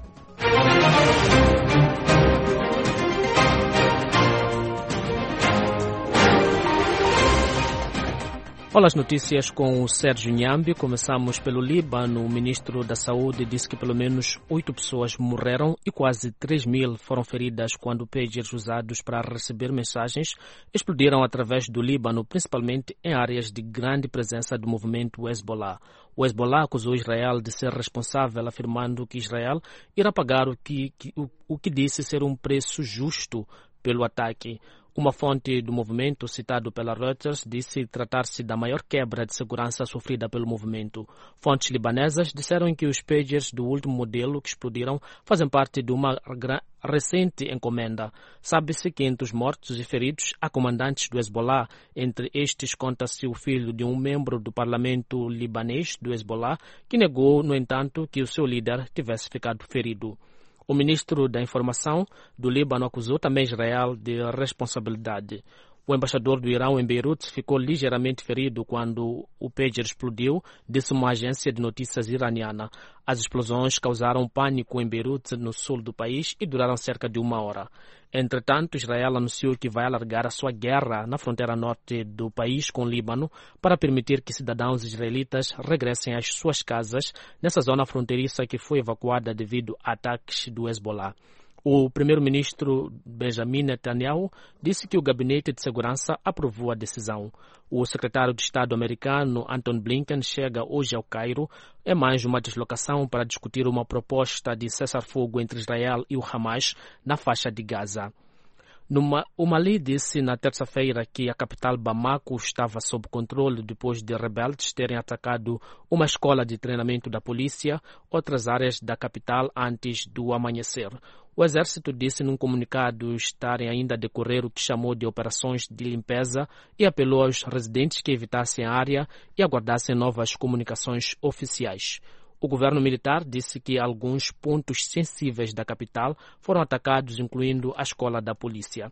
Olá, as notícias com o Sérgio Nhambi. Começamos pelo Líbano. O ministro da Saúde disse que pelo menos oito pessoas morreram e quase três mil foram feridas quando pagers usados para receber mensagens explodiram através do Líbano, principalmente em áreas de grande presença do movimento Hezbollah. O Hezbollah acusou Israel de ser responsável, afirmando que Israel irá pagar o que, que, o, o que disse ser um preço justo pelo ataque. Uma fonte do movimento, citado pela Reuters, disse tratar-se da maior quebra de segurança sofrida pelo movimento. Fontes libanesas disseram que os pagers do último modelo que explodiram fazem parte de uma recente encomenda. Sabe-se que entre os mortos e feridos há comandantes do Hezbollah. Entre estes conta-se o filho de um membro do parlamento libanês do Hezbollah, que negou, no entanto, que o seu líder tivesse ficado ferido. O ministro da Informação do Líbano acusou também Israel de responsabilidade. O embaixador do Irão em Beirute ficou ligeiramente ferido quando o pager explodiu, disse uma agência de notícias iraniana. As explosões causaram pânico em Beirute, no sul do país, e duraram cerca de uma hora. Entretanto, Israel anunciou que vai alargar a sua guerra na fronteira norte do país com o Líbano para permitir que cidadãos israelitas regressem às suas casas nessa zona fronteiriça que foi evacuada devido a ataques do Hezbollah. O primeiro-ministro Benjamin Netanyahu disse que o Gabinete de Segurança aprovou a decisão. O secretário de Estado americano Anthony Blinken chega hoje ao Cairo em mais uma deslocação para discutir uma proposta de cessar-fogo entre Israel e o Hamas na faixa de Gaza. Numa, o Mali disse na terça-feira que a capital Bamako estava sob controle depois de rebeldes terem atacado uma escola de treinamento da polícia, outras áreas da capital antes do amanhecer. O exército disse num comunicado estarem ainda a decorrer o que chamou de operações de limpeza e apelou aos residentes que evitassem a área e aguardassem novas comunicações oficiais. O governo militar disse que alguns pontos sensíveis da capital foram atacados, incluindo a escola da polícia.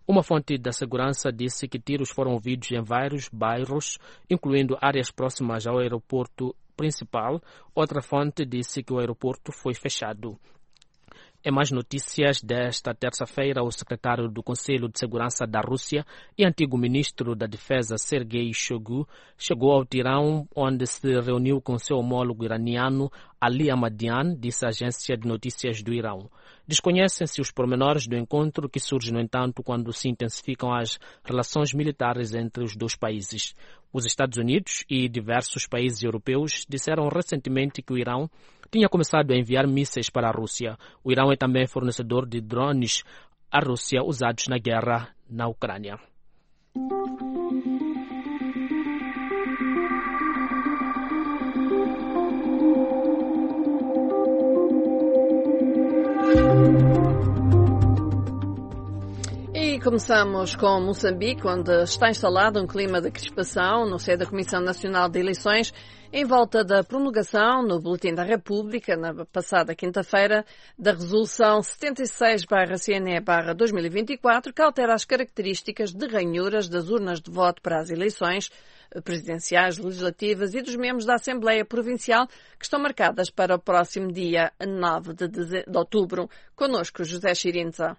Uma fonte da segurança disse que tiros foram ouvidos em vários bairros, incluindo áreas próximas ao aeroporto principal. Outra fonte disse que o aeroporto foi fechado. Em mais notícias, desta terça-feira, o secretário do Conselho de Segurança da Rússia e antigo ministro da Defesa, Sergei Shoigu, chegou ao Teherão, onde se reuniu com seu homólogo iraniano, Ali Ahmadian, disse a agência de notícias do Irão. Desconhecem-se os pormenores do encontro, que surge, no entanto, quando se intensificam as relações militares entre os dois países. Os Estados Unidos e diversos países europeus disseram recentemente que o Irão tinha começado a enviar mísseis para a Rússia. O Irão é também fornecedor de drones à Rússia usados na guerra na Ucrânia. E começamos com Moçambique, onde está instalado um clima de crispação no seio da Comissão Nacional de Eleições em volta da promulgação no Boletim da República, na passada quinta-feira, da Resolução setenta e seis barra C N E barra dois mil e vinte e quatro, que altera as características de ranhuras das urnas de voto para as eleições presidenciais, legislativas e dos membros da Assembleia Provincial, que estão marcadas para o próximo dia nove de outubro. Conosco, José Chirinza.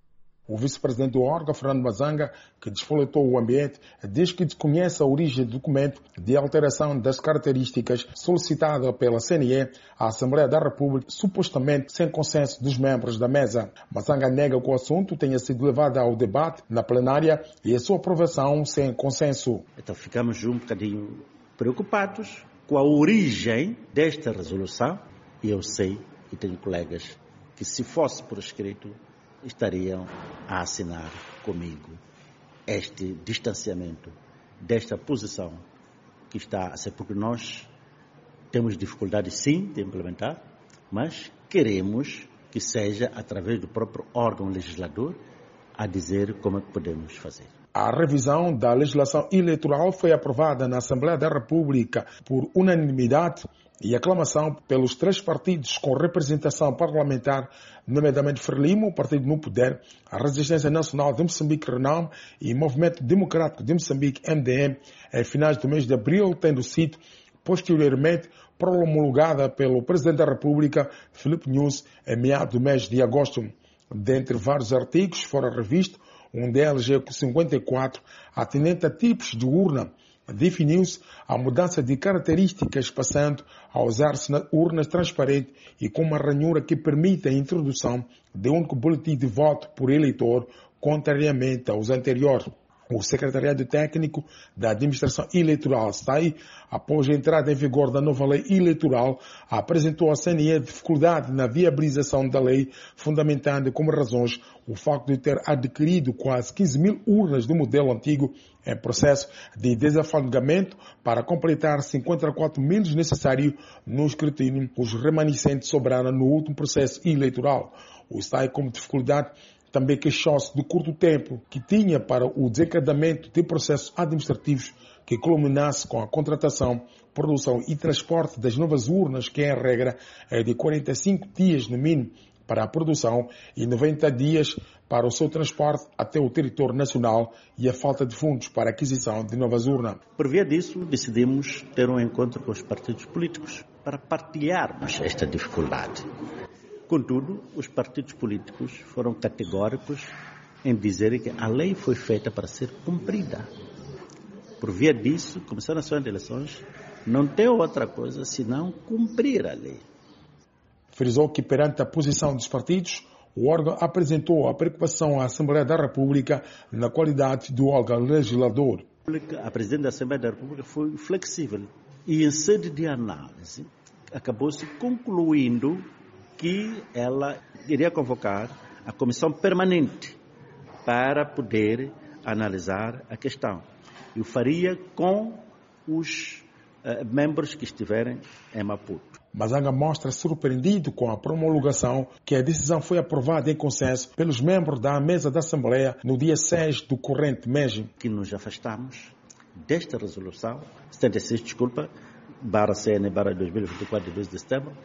O vice-presidente do órgão, Fernando Mazanga, que despoletou o ambiente, diz que desconhece a origem do documento de alteração das características solicitada pela C N E à Assembleia da República, supostamente sem consenso dos membros da mesa. Mazanga nega que o assunto tenha sido levado ao debate na plenária e a sua aprovação sem consenso. Então ficamos um bocadinho preocupados com a origem desta resolução, e eu sei, e tenho colegas, que se fosse por escrito, estariam a assinar comigo este distanciamento desta posição que está a ser, porque nós temos dificuldade sim de implementar, mas queremos que seja através do próprio órgão legislador a dizer como é que podemos fazer. A revisão da legislação eleitoral foi aprovada na Assembleia da República por unanimidade e aclamação pelos três partidos com representação parlamentar, nomeadamente Frelimo, Partido no Poder, a Resistência Nacional de Moçambique, RENAM, e Movimento Democrático de Moçambique, M D M, em finais do mês de abril, tendo sido posteriormente promulgada pelo Presidente da República, Filipe Nyusi, em meados do mês de agosto. Dentre vários artigos foram revistos, um deles é o cinquenta e quatro, atendente a tipos de urna. Definiu-se a mudança de características, passando a usar-se urnas transparentes e com uma ranhura que permite a introdução de um único boletim de voto por eleitor, contrariamente aos anteriores. O Secretariado Técnico da Administração Eleitoral, S A I, após a entrada em vigor da nova lei eleitoral, apresentou à C N E dificuldade na viabilização da lei, fundamentando como razões o facto de ter adquirido quase quinze mil urnas do modelo antigo em processo de desafangamento para completar cinquenta e quatro mil necessários no escrutínio. Os remanescentes sobraram no último processo eleitoral. O S A I, como dificuldade, também queixou-se do curto tempo que tinha para o desencadeamento de processos administrativos que culminasse com a contratação, produção e transporte das novas urnas, que em regra é de quarenta e cinco dias no mínimo para a produção e noventa dias para o seu transporte até o território nacional, e a falta de fundos para a aquisição de novas urnas. Por via disso, decidimos ter um encontro com os partidos políticos para partilharmos esta dificuldade. Contudo, os partidos políticos foram categóricos em dizer que a lei foi feita para ser cumprida. Por via disso, a Comissão Nacional de Eleições não tem outra coisa senão cumprir a lei. Frisou que, perante a posição dos partidos, o órgão apresentou a preocupação à Assembleia da República na qualidade do órgão legislador. A Presidente da Assembleia da República foi flexível e, em sede de análise, acabou-se concluindo que ela iria convocar a comissão permanente para poder analisar a questão. E o faria com os uh, membros que estiverem em Maputo. Mazanga mostra surpreendido com a promulgação que a decisão foi aprovada em consenso pelos membros da mesa da Assembleia no dia seis do corrente mês. Que nos afastamos desta resolução, setenta e seis, desculpa, barra C N, barra dois mil e vinte e quatro, de dois de setembro,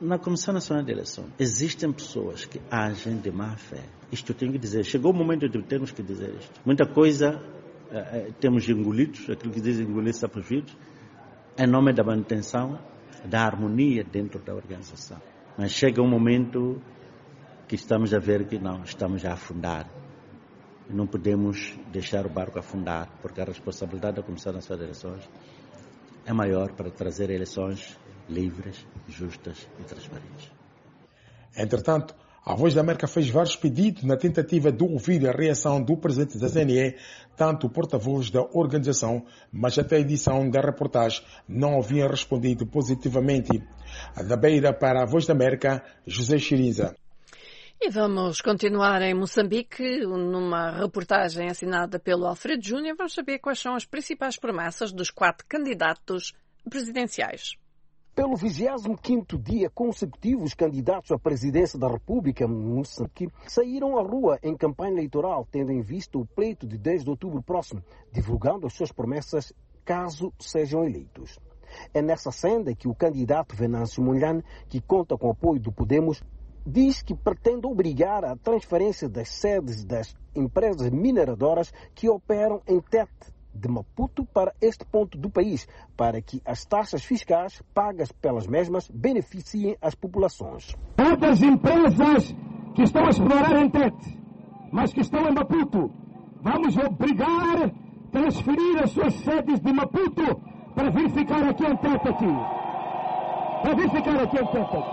Na Comissão Nacional de Eleições, existem pessoas que agem de má fé. Isto eu tenho que dizer. Chegou o momento de termos que dizer isto. Muita coisa eh, temos engolidos, aquilo que dizem engolir está proibido, em nome da manutenção da harmonia dentro da organização. Mas chega um momento que estamos a ver que não, estamos a afundar. E não podemos deixar o barco afundar, porque a responsabilidade da Comissão Nacional de Eleições é maior para trazer eleições livres, justas e transparentes. Entretanto, a Voz da América fez vários pedidos na tentativa de ouvir a reação do presidente da C N E, tanto o porta-voz da organização, mas até a edição da reportagem não haviam respondido positivamente. Da Beira para a Voz da América, José Chiriza. E vamos continuar em Moçambique, numa reportagem assinada pelo Alfredo Júnior. Vamos saber quais são as principais promessas dos quatro candidatos presidenciais. Pelo vigésimo quinto dia consecutivo, os candidatos à presidência da República Moçambique saíram à rua em campanha eleitoral, tendo em vista o pleito de dez de outubro próximo, divulgando as suas promessas caso sejam eleitos. É nessa senda que o candidato Venâncio Mondlane, que conta com o apoio do Podemos, diz que pretende obrigar a transferência das sedes das empresas mineradoras que operam em Tete de Maputo para este ponto do país, para que as taxas fiscais pagas pelas mesmas beneficiem as populações. Todas as empresas que estão a explorar em Tete, mas que estão em Maputo, vamos obrigar a transferir as suas sedes de Maputo para vir ficar aqui em Tete aqui. Para vir ficar aqui em Tete.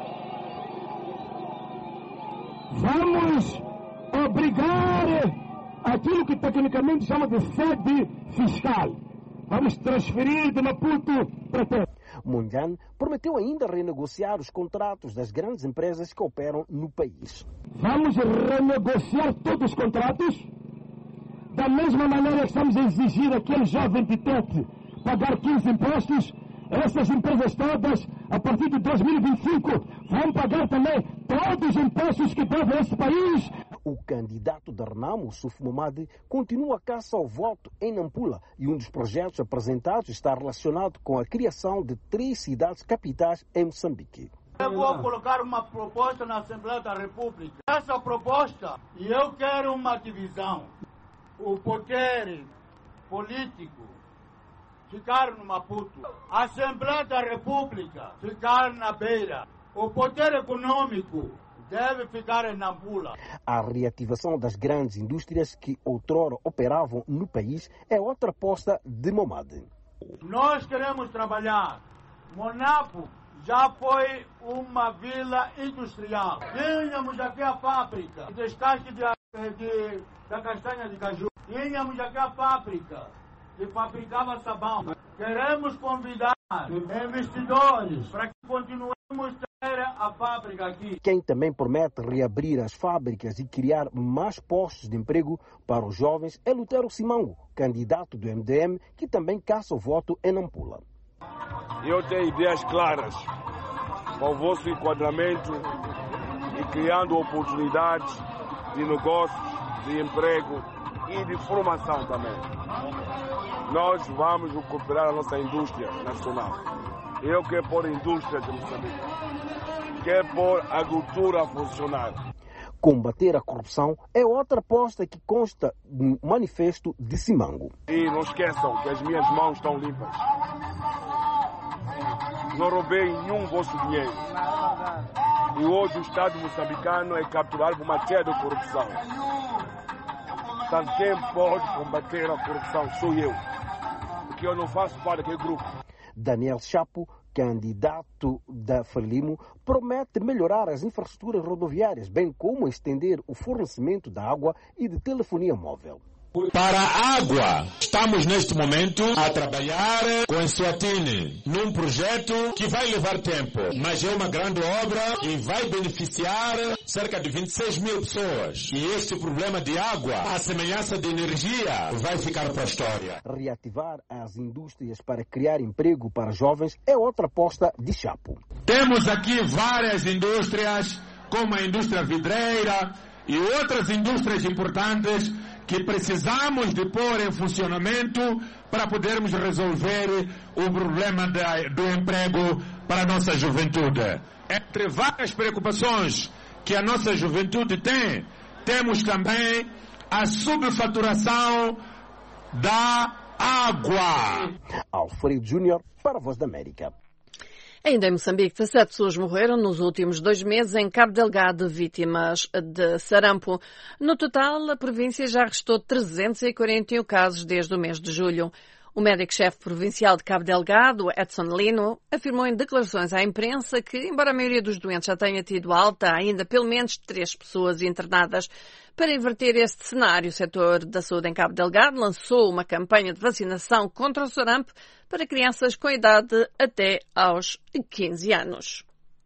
Vamos obrigar aquilo que tecnicamente chama de sede fiscal. Vamos transferir de Maputo para Tete. Mondlane prometeu ainda renegociar os contratos das grandes empresas que operam no país. Vamos renegociar todos os contratos, da mesma maneira que estamos a exigir aquele jovem de Tete pagar quinze impostos. Essas empresas todas, a partir de dois mil e vinte e cinco, vão pagar também todos os impostos que devem a esse país. O candidato da Renamo, Suf Momadi, continua a caça ao voto em Nampula e um dos projetos apresentados está relacionado com a criação de três cidades capitais em Moçambique. Eu vou colocar uma proposta na Assembleia da República. Essa proposta, e eu quero uma divisão. O poder político ficar no Maputo, a Assembleia da República ficar na Beira, o poder econômico deve ficar em Nampula. A reativação das grandes indústrias que outrora operavam no país é outra aposta de Momadi. Nós queremos trabalhar. Monapo já foi uma vila industrial. Tínhamos aqui a fábrica de descasque de, de, da castanha de caju. Tínhamos aqui a fábrica que fabricava sabão. Queremos convidar investidores para que continuemos a ter a fábrica aqui. Quem também promete reabrir as fábricas e criar mais postos de emprego para os jovens é Lutero Simango, candidato do M D M, que também caça o voto em Nampula. Eu tenho ideias claras para o vosso enquadramento e criando oportunidades de negócios, de emprego e de formação também. Nós vamos recuperar a nossa indústria nacional. Eu quero pôr indústria de Moçambique. Quero pôr a agricultura a funcionar. Combater a corrupção é outra aposta que consta no manifesto de Simango. E não esqueçam que as minhas mãos estão limpas. Não roubei nenhum vosso dinheiro. E hoje o Estado moçambicano é capturado por uma série de corrupção. Portanto, quem pode combater a corrupção sou eu. Porque eu não faço parte daquele grupo. Daniel Chapo, candidato da Frelimo, promete melhorar as infraestruturas rodoviárias, bem como estender o fornecimento da água e de telefonia móvel. Para a água, estamos neste momento a trabalhar com a Eswatini num projeto que vai levar tempo, mas é uma grande obra e vai beneficiar cerca de vinte e seis mil pessoas. E este problema de água, a semelhança de energia, vai ficar para a história. Reativar as indústrias para criar emprego para jovens é outra aposta de Chapo. Temos aqui várias indústrias, como a indústria vidreira e outras indústrias importantes que precisamos de pôr em funcionamento para podermos resolver o problema de, do emprego para a nossa juventude. Entre várias preocupações que a nossa juventude tem, temos também a subfaturação da água. Alfredo Júnior para a Voz da América. Ainda em Moçambique, dezessete pessoas morreram nos últimos dois meses em Cabo Delgado, vítimas de sarampo. No total, a província já registrou trezentos e quarenta e um casos desde o mês de julho. O médico-chefe provincial de Cabo Delgado, Edson Lino, afirmou em declarações à imprensa que, embora a maioria dos doentes já tenha tido alta, há ainda pelo menos três pessoas internadas. Para inverter este cenário, o setor da saúde em Cabo Delgado lançou uma campanha de vacinação contra o sarampo para crianças com idade até aos quinze anos.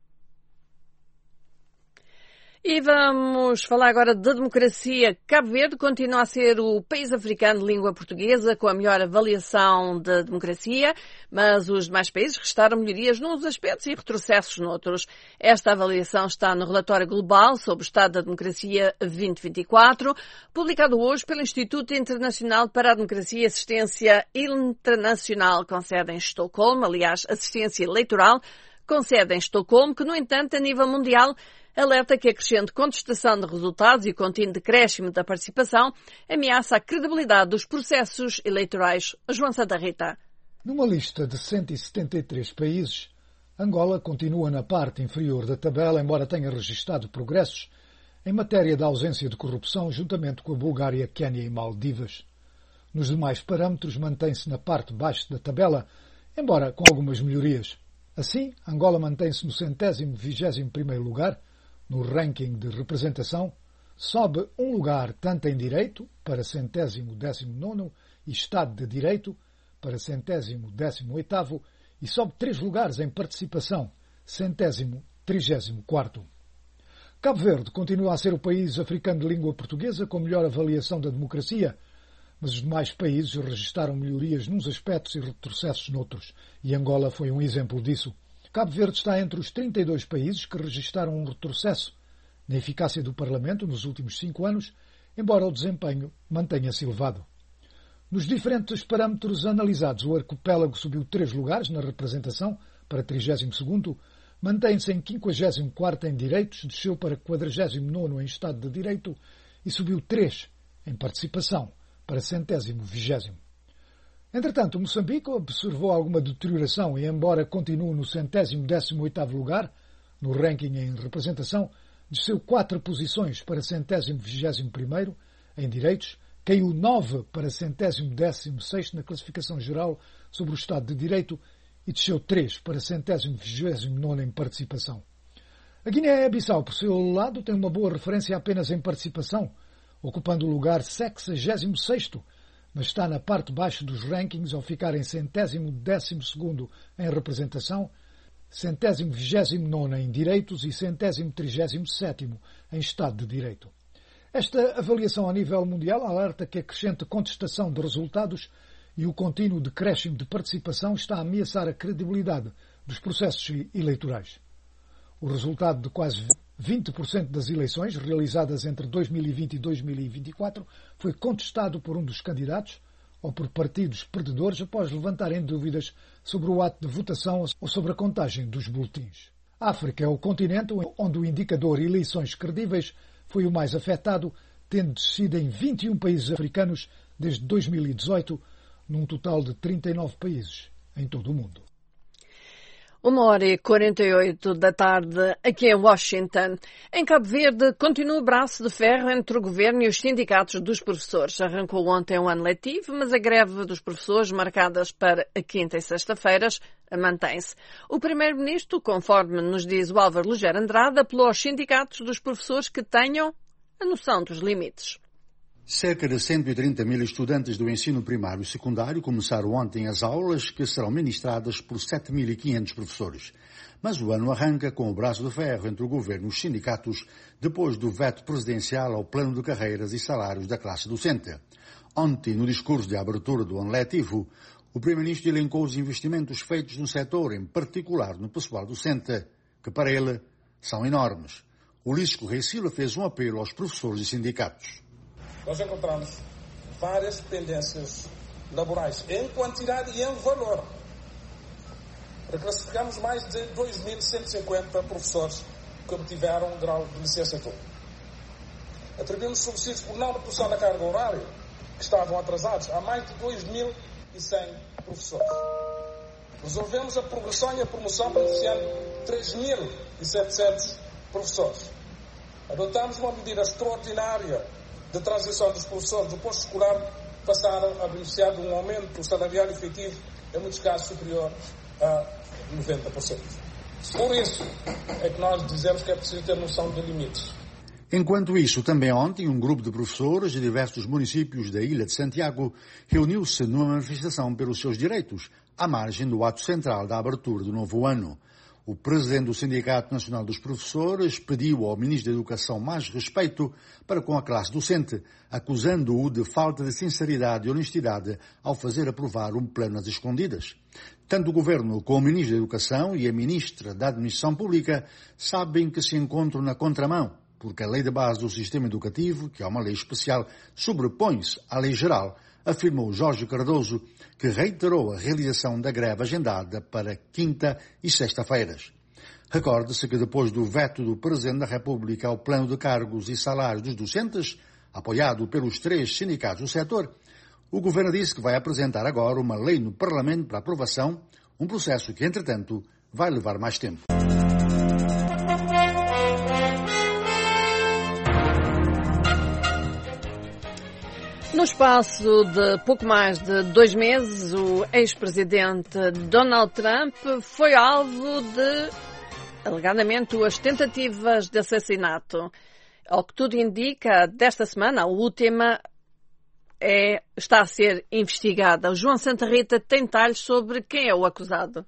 E vamos falar agora da democracia. Cabo Verde continua a ser o país africano de língua portuguesa com a melhor avaliação da democracia, mas os demais países registraram melhorias nos aspectos e retrocessos noutros. Esta avaliação está no relatório global sobre o estado da democracia vinte vinte e quatro, publicado hoje pelo Instituto Internacional para a Democracia e Assistência Internacional, com sede em Estocolmo, aliás, assistência eleitoral, com sede em Estocolmo, que, no entanto, a nível mundial, alerta que a crescente contestação de resultados e o contínuo decréscimo da participação ameaça a credibilidade dos processos eleitorais. João Santa Rita. Numa lista de cento e setenta e três países, Angola continua na parte inferior da tabela, embora tenha registrado progressos em matéria da ausência de corrupção, juntamente com a Bulgária, Quênia e Maldivas. Nos demais parâmetros, mantém-se na parte baixa da tabela, embora com algumas melhorias. Assim, Angola mantém-se no centésimo vigésimo primeiro lugar, no ranking de representação, sobe um lugar tanto em direito, para centésimo décimo nono, e Estado de Direito, para centésimo décimo oitavo, e sobe três lugares em participação, centésimo trigésimo quarto. Cabo Verde continua a ser o país africano de língua portuguesa com melhor avaliação da democracia, mas os demais países registraram melhorias nos aspectos e retrocessos noutros, e Angola foi um exemplo disso. Cabo Verde está entre os trinta e dois países que registraram um retrocesso na eficácia do Parlamento nos últimos cinco anos, embora o desempenho mantenha-se elevado. Nos diferentes parâmetros analisados, o arquipélago subiu três lugares na representação para trigésimo segundo, mantém-se em quinquagésimo quarto em direitos, desceu para quadragésimo nono em Estado de Direito e subiu três em participação para centésimo vigésimo. Entretanto, Moçambique observou alguma deterioração e, embora continue no centésimo décimo oitavo lugar, no ranking em representação, desceu quatro posições para centésimo vigésimo primeiro em direitos, caiu nove para centésimo décimo sexto na classificação geral sobre o Estado de Direito e desceu três para centésimo vigésimo nono em participação. A Guiné-Bissau, por seu lado, tem uma boa referência apenas em participação, ocupando o lugar sexagésimo sexto, mas está na parte baixa dos rankings ao ficar em centésimo décimo segundo em representação, centésimo vigésimo nono em direitos e centésimo trigésimo sétimo em Estado de Direito. Esta avaliação a nível mundial alerta que a crescente contestação de resultados e o contínuo decréscimo de participação está a ameaçar a credibilidade dos processos eleitorais. O resultado de quase vinte por cento das eleições realizadas entre dois mil e vinte e dois mil e vinte e quatro foi contestado por um dos candidatos ou por partidos perdedores após levantarem dúvidas sobre o ato de votação ou sobre a contagem dos boletins. A África é o continente onde o indicador eleições credíveis foi o mais afetado, tendo descido em vinte e um países africanos desde dois mil e dezoito, num total de trinta e nove países em todo o mundo. Uma hora e quarenta e oito da tarde, aqui em Washington. Em Cabo Verde, continua o braço de ferro entre o governo e os sindicatos dos professores. Arrancou ontem o ano letivo, mas a greve dos professores, marcadas para a quinta e sexta-feiras, mantém-se. O primeiro-ministro, conforme nos diz o Álvaro Lugero Andrade, apelou aos sindicatos dos professores que tenham a noção dos limites. Cerca de cento e trinta mil estudantes do ensino primário e secundário começaram ontem as aulas que serão ministradas por sete mil e quinhentos professores. Mas o ano arranca com o braço de ferro entre o governo e os sindicatos depois do veto presidencial ao plano de carreiras e salários da classe docente. Ontem, no discurso de abertura do ano letivo, o primeiro-ministro elencou os investimentos feitos no setor, em particular no pessoal docente, que para ele são enormes. Ulisses Correia Silva fez um apelo aos professores e sindicatos. Nós encontramos várias pendências laborais, em quantidade e em valor, Reclassificamos mais de dois mil cento e cinquenta professores que obtiveram grau de licenciatura. Atribuímos subsídios por não redução da carga horária, que estavam atrasados, a mais de dois mil e cem professores. Resolvemos a progressão e a promoção beneficiando três mil e setecentos professores. Adotamos uma medida extraordinária de transição dos professores do posto escolar, passaram a beneficiar de um aumento salarial efetivo, em muitos casos superior a noventa por cento. Por isso é que nós dizemos que é preciso ter noção de limites. Enquanto isso, também ontem, um grupo de professores de diversos municípios da Ilha de Santiago reuniu-se numa manifestação pelos seus direitos, à margem do ato central da abertura do novo ano. O presidente do Sindicato Nacional dos Professores pediu ao Ministro da Educação mais respeito para com a classe docente, acusando-o de falta de sinceridade e honestidade ao fazer aprovar um plano às escondidas. Tanto o Governo como o Ministro da Educação e a Ministra da Administração Pública sabem que se encontram na contramão, porque a lei de base do sistema educativo, que é uma lei especial, sobrepõe-se à lei geral, afirmou Jorge Cardoso, que reiterou a realização da greve agendada para quinta e sexta-feiras. Recorde-se que depois do veto do Presidente da República ao plano de cargos e salários dos docentes, apoiado pelos três sindicatos do setor, o Governo disse que vai apresentar agora uma lei no Parlamento para aprovação, um processo que, entretanto, vai levar mais tempo. No espaço de pouco mais de dois meses, o ex-presidente Donald Trump foi alvo de, alegadamente, duas tentativas de assassinato. Ao que tudo indica, desta semana, a última é, está a ser investigada. O João Santa Rita tem detalhes sobre quem é o acusado.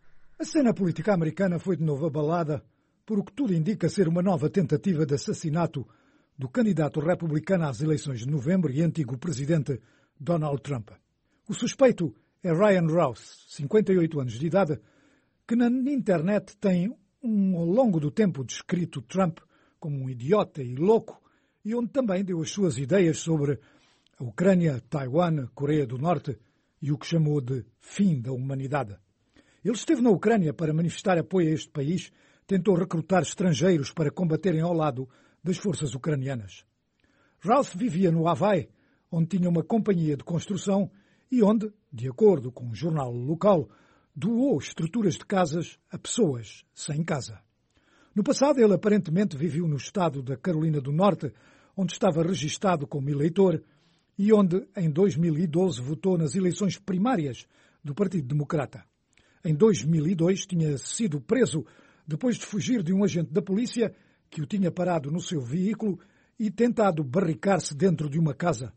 A cena política americana foi de novo abalada por o que tudo indica ser uma nova tentativa de assassinato do candidato republicano às eleições de novembro e antigo presidente Donald Trump. O suspeito é Ryan Rouse, cinquenta e oito anos de idade, que na internet tem, um, ao longo do tempo, descrito Trump como um idiota e louco, e onde também deu as suas ideias sobre a Ucrânia, Taiwan, Coreia do Norte e o que chamou de fim da humanidade. Ele esteve na Ucrânia para manifestar apoio a este país, tentou recrutar estrangeiros para combaterem ao lado das forças ucranianas. Rouse vivia no Havaí, onde tinha uma companhia de construção e onde, de acordo com um jornal local, doou estruturas de casas a pessoas sem casa. No passado, ele aparentemente viveu no estado da Carolina do Norte, onde estava registado como eleitor e onde, em dois mil e doze, votou nas eleições primárias do Partido Democrata. Em dois mil e dois, tinha sido preso depois de fugir de um agente da polícia que o tinha parado no seu veículo e tentado barricar-se dentro de uma casa.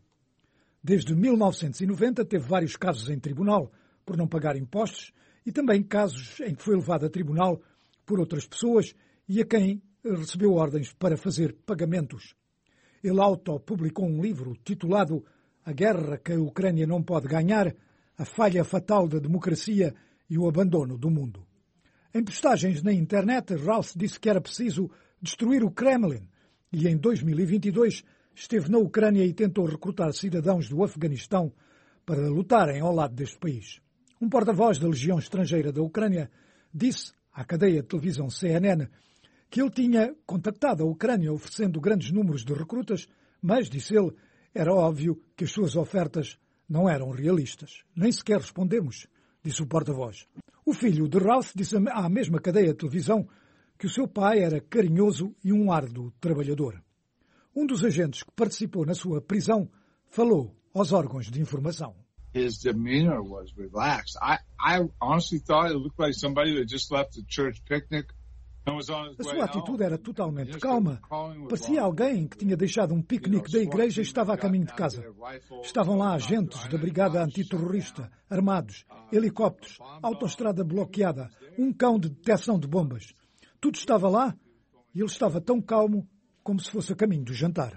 Desde mil novecentos e noventa teve vários casos em tribunal por não pagar impostos e também casos em que foi levado a tribunal por outras pessoas e a quem recebeu ordens para fazer pagamentos. Ele autopublicou um livro titulado A Guerra que a Ucrânia não pode ganhar, a falha fatal da democracia e o abandono do mundo. Em postagens na internet, Rouse disse que era preciso destruir o Kremlin e em dois mil e vinte e dois esteve na Ucrânia e tentou recrutar cidadãos do Afeganistão para lutarem ao lado deste país. Um porta-voz da Legião Estrangeira da Ucrânia disse à cadeia de televisão C N N que ele tinha contactado a Ucrânia oferecendo grandes números de recrutas, mas, disse ele, era óbvio que as suas ofertas não eram realistas. Nem sequer respondemos, disse o porta-voz. O filho de Rouse disse à mesma cadeia de televisão que o seu pai era carinhoso e um árduo trabalhador. Um dos agentes que participou na sua prisão falou aos órgãos de informação. His demeanor was relaxed. I, I honestly thought it looked like somebody that just left a church picnic and was on his way home. A sua atitude era totalmente calma. Parecia alguém que tinha deixado um piquenique da igreja e estava a caminho de casa. Estavam lá agentes da Brigada Antiterrorista, armados, helicópteros, autoestrada bloqueada, um cão de detecção de bombas. Tudo estava lá e ele estava tão calmo como se fosse a caminho do jantar.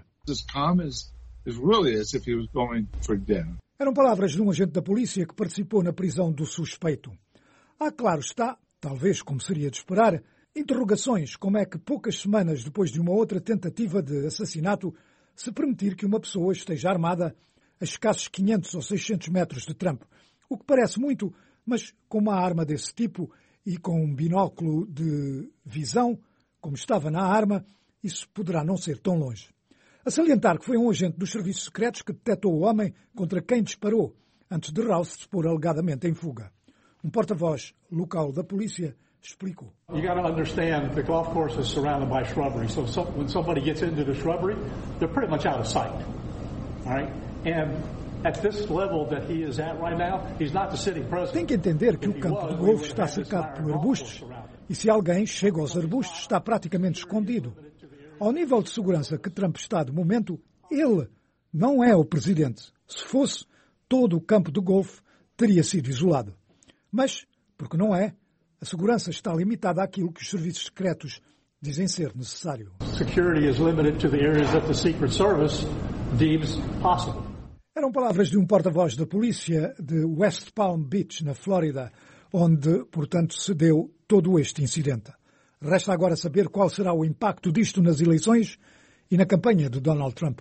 Eram palavras de um agente da polícia que participou na prisão do suspeito. Ah, claro está, talvez como seria de esperar, interrogações como é que poucas semanas depois de uma outra tentativa de assassinato se permitir que uma pessoa esteja armada a escassos quinhentos ou seiscentos metros de Trump. O que parece muito, mas com uma arma desse tipo e com um binóculo de visão, como estava na arma, isso poderá não ser tão longe. A salientar que foi um agente dos serviços secretos que detectou o homem contra quem disparou, antes de Routh se pôr alegadamente em fuga. Um porta-voz local da polícia explicou. You got to understand the golf course is surrounded by shrubbery, so, so when somebody gets into the shrubbery, they're pretty much out of sight. All right? And at this level that he is at right now, he's not the sitting president. Tem que entender que o campo de golfe está cercado por arbustos e se alguém chega aos arbustos está praticamente escondido. Ao nível de segurança que Trump está de momento, ele não é o presidente. Se fosse, todo o campo de golfe teria sido isolado. Mas, porque não é, a segurança está limitada àquilo que os serviços secretos dizem ser necessário. Security is limited to the areas that the Secret Service deems possible. Eram palavras de um porta-voz da polícia de West Palm Beach, na Flórida, onde, portanto, se deu todo este incidente. Resta agora saber qual será o impacto disto nas eleições e na campanha de Donald Trump.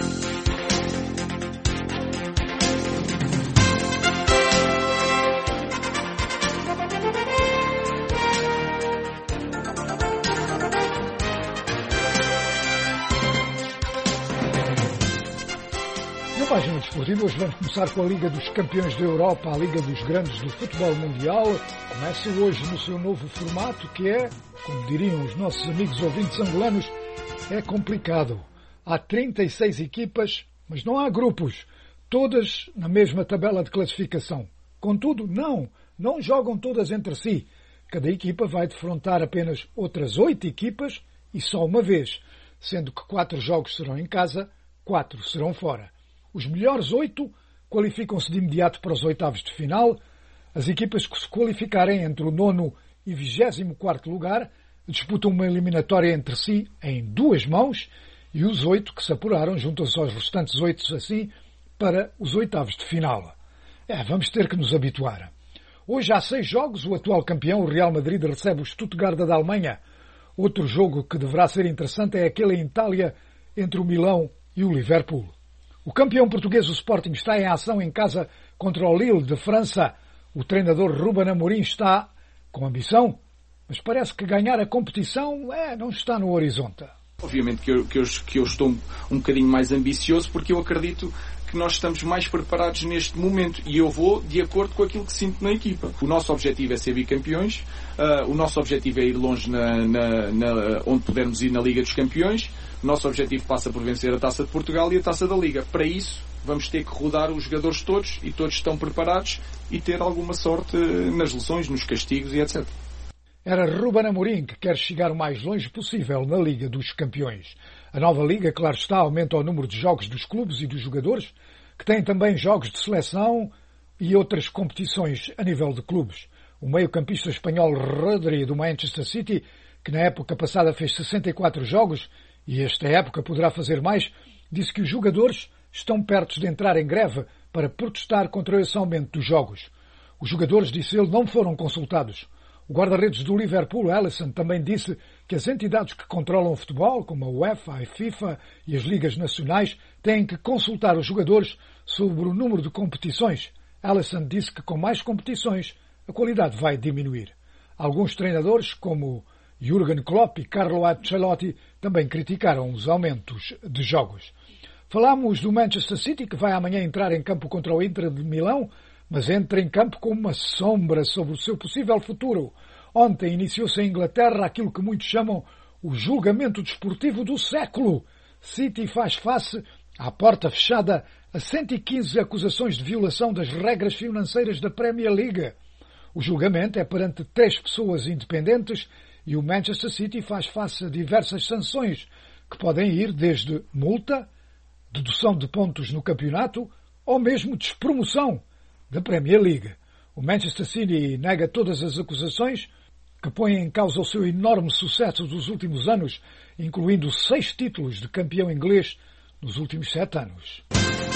Na página desportiva, hoje vamos começar com a Liga dos Campeões da Europa, a Liga dos Grandes do Futebol Mundial. Começa hoje no seu novo formato, que é, como diriam os nossos amigos ouvintes angolanos, é complicado. Há trinta e seis equipas, mas não há grupos, todas na mesma tabela de classificação. Contudo, não, não jogam todas entre si. Cada equipa vai defrontar apenas outras oito equipas e só uma vez, sendo que quatro jogos serão em casa, quatro serão fora. Os melhores oito qualificam-se de imediato para os oitavos de final. As equipas que se qualificarem entre o nono e vigésimo quarto lugar disputam uma eliminatória entre si em duas mãos e os oito que se apuraram juntam-se aos restantes oito assim para os oitavos de final. É, vamos ter que nos habituar. Hoje há seis jogos. O atual campeão, o Real Madrid, recebe o Stuttgart da Alemanha. Outro jogo que deverá ser interessante é aquele em Itália entre o Milão e o Liverpool. O campeão português, o Sporting, está em ação em casa contra o Lille de França. O treinador Ruben Amorim está com ambição, mas parece que ganhar a competição é, não está no horizonte. Obviamente que eu, que, eu, que eu estou um, um bocadinho mais ambicioso, porque eu acredito que nós estamos mais preparados neste momento e eu vou de acordo com aquilo que sinto na equipa. O nosso objetivo é ser bicampeões, uh, o nosso objetivo é ir longe na, na, na, onde pudermos ir na Liga dos Campeões. O nosso objetivo passa por vencer a Taça de Portugal e a Taça da Liga. Para isso, vamos ter que rodar os jogadores todos e todos estão preparados e ter alguma sorte nas lesões, nos castigos e etcétera. Era Ruben Amorim que quer chegar o mais longe possível na Liga dos Campeões. A nova Liga, claro está, aumenta o número de jogos dos clubes e dos jogadores, que têm também jogos de seleção e outras competições a nível de clubes. O meio-campista espanhol Rodri, do Manchester City, que na época passada fez sessenta e quatro jogos, e esta época poderá fazer mais, disse que os jogadores estão perto de entrar em greve para protestar contra esse aumento dos jogos. Os jogadores, disse ele, não foram consultados. O guarda-redes do Liverpool, Alisson, também disse que as entidades que controlam o futebol, como a UEFA, a FIFA e as ligas nacionais, têm que consultar os jogadores sobre o número de competições. Alisson disse que com mais competições a qualidade vai diminuir. Alguns treinadores, como Jürgen Klopp e Carlo Ancelotti, também criticaram os aumentos de jogos. Falámos do Manchester City, que vai amanhã entrar em campo contra o Inter de Milão, mas entra em campo com uma sombra sobre o seu possível futuro. Ontem iniciou-se em Inglaterra aquilo que muitos chamam o julgamento desportivo do século. City faz face, à porta fechada, a cento e quinze acusações de violação das regras financeiras da Premier League. O julgamento é perante três pessoas independentes e o Manchester City faz face a diversas sanções, que podem ir desde multa, dedução de pontos no campeonato ou mesmo despromoção da Premier League. O Manchester City nega todas as acusações, que põem em causa o seu enorme sucesso dos últimos anos, incluindo seis títulos de campeão inglês nos últimos sete anos.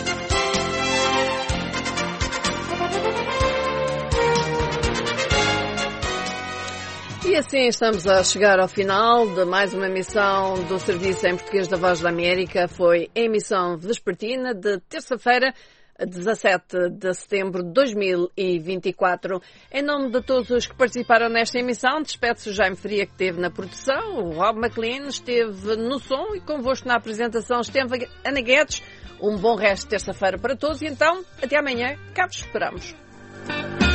E assim estamos a chegar ao final de mais uma emissão do Serviço em Português da Voz da América. Foi a emissão vespertina de terça-feira. dezassete de setembro de dois mil e vinte e quatro. Em nome de todos os que participaram nesta emissão, despede-se o Jaime Faria, que esteve na produção, o Rob McLean esteve no som e convosco na apresentação esteve Ana Guedes. Um bom resto de terça-feira para todos e então, até amanhã, cá vos esperamos.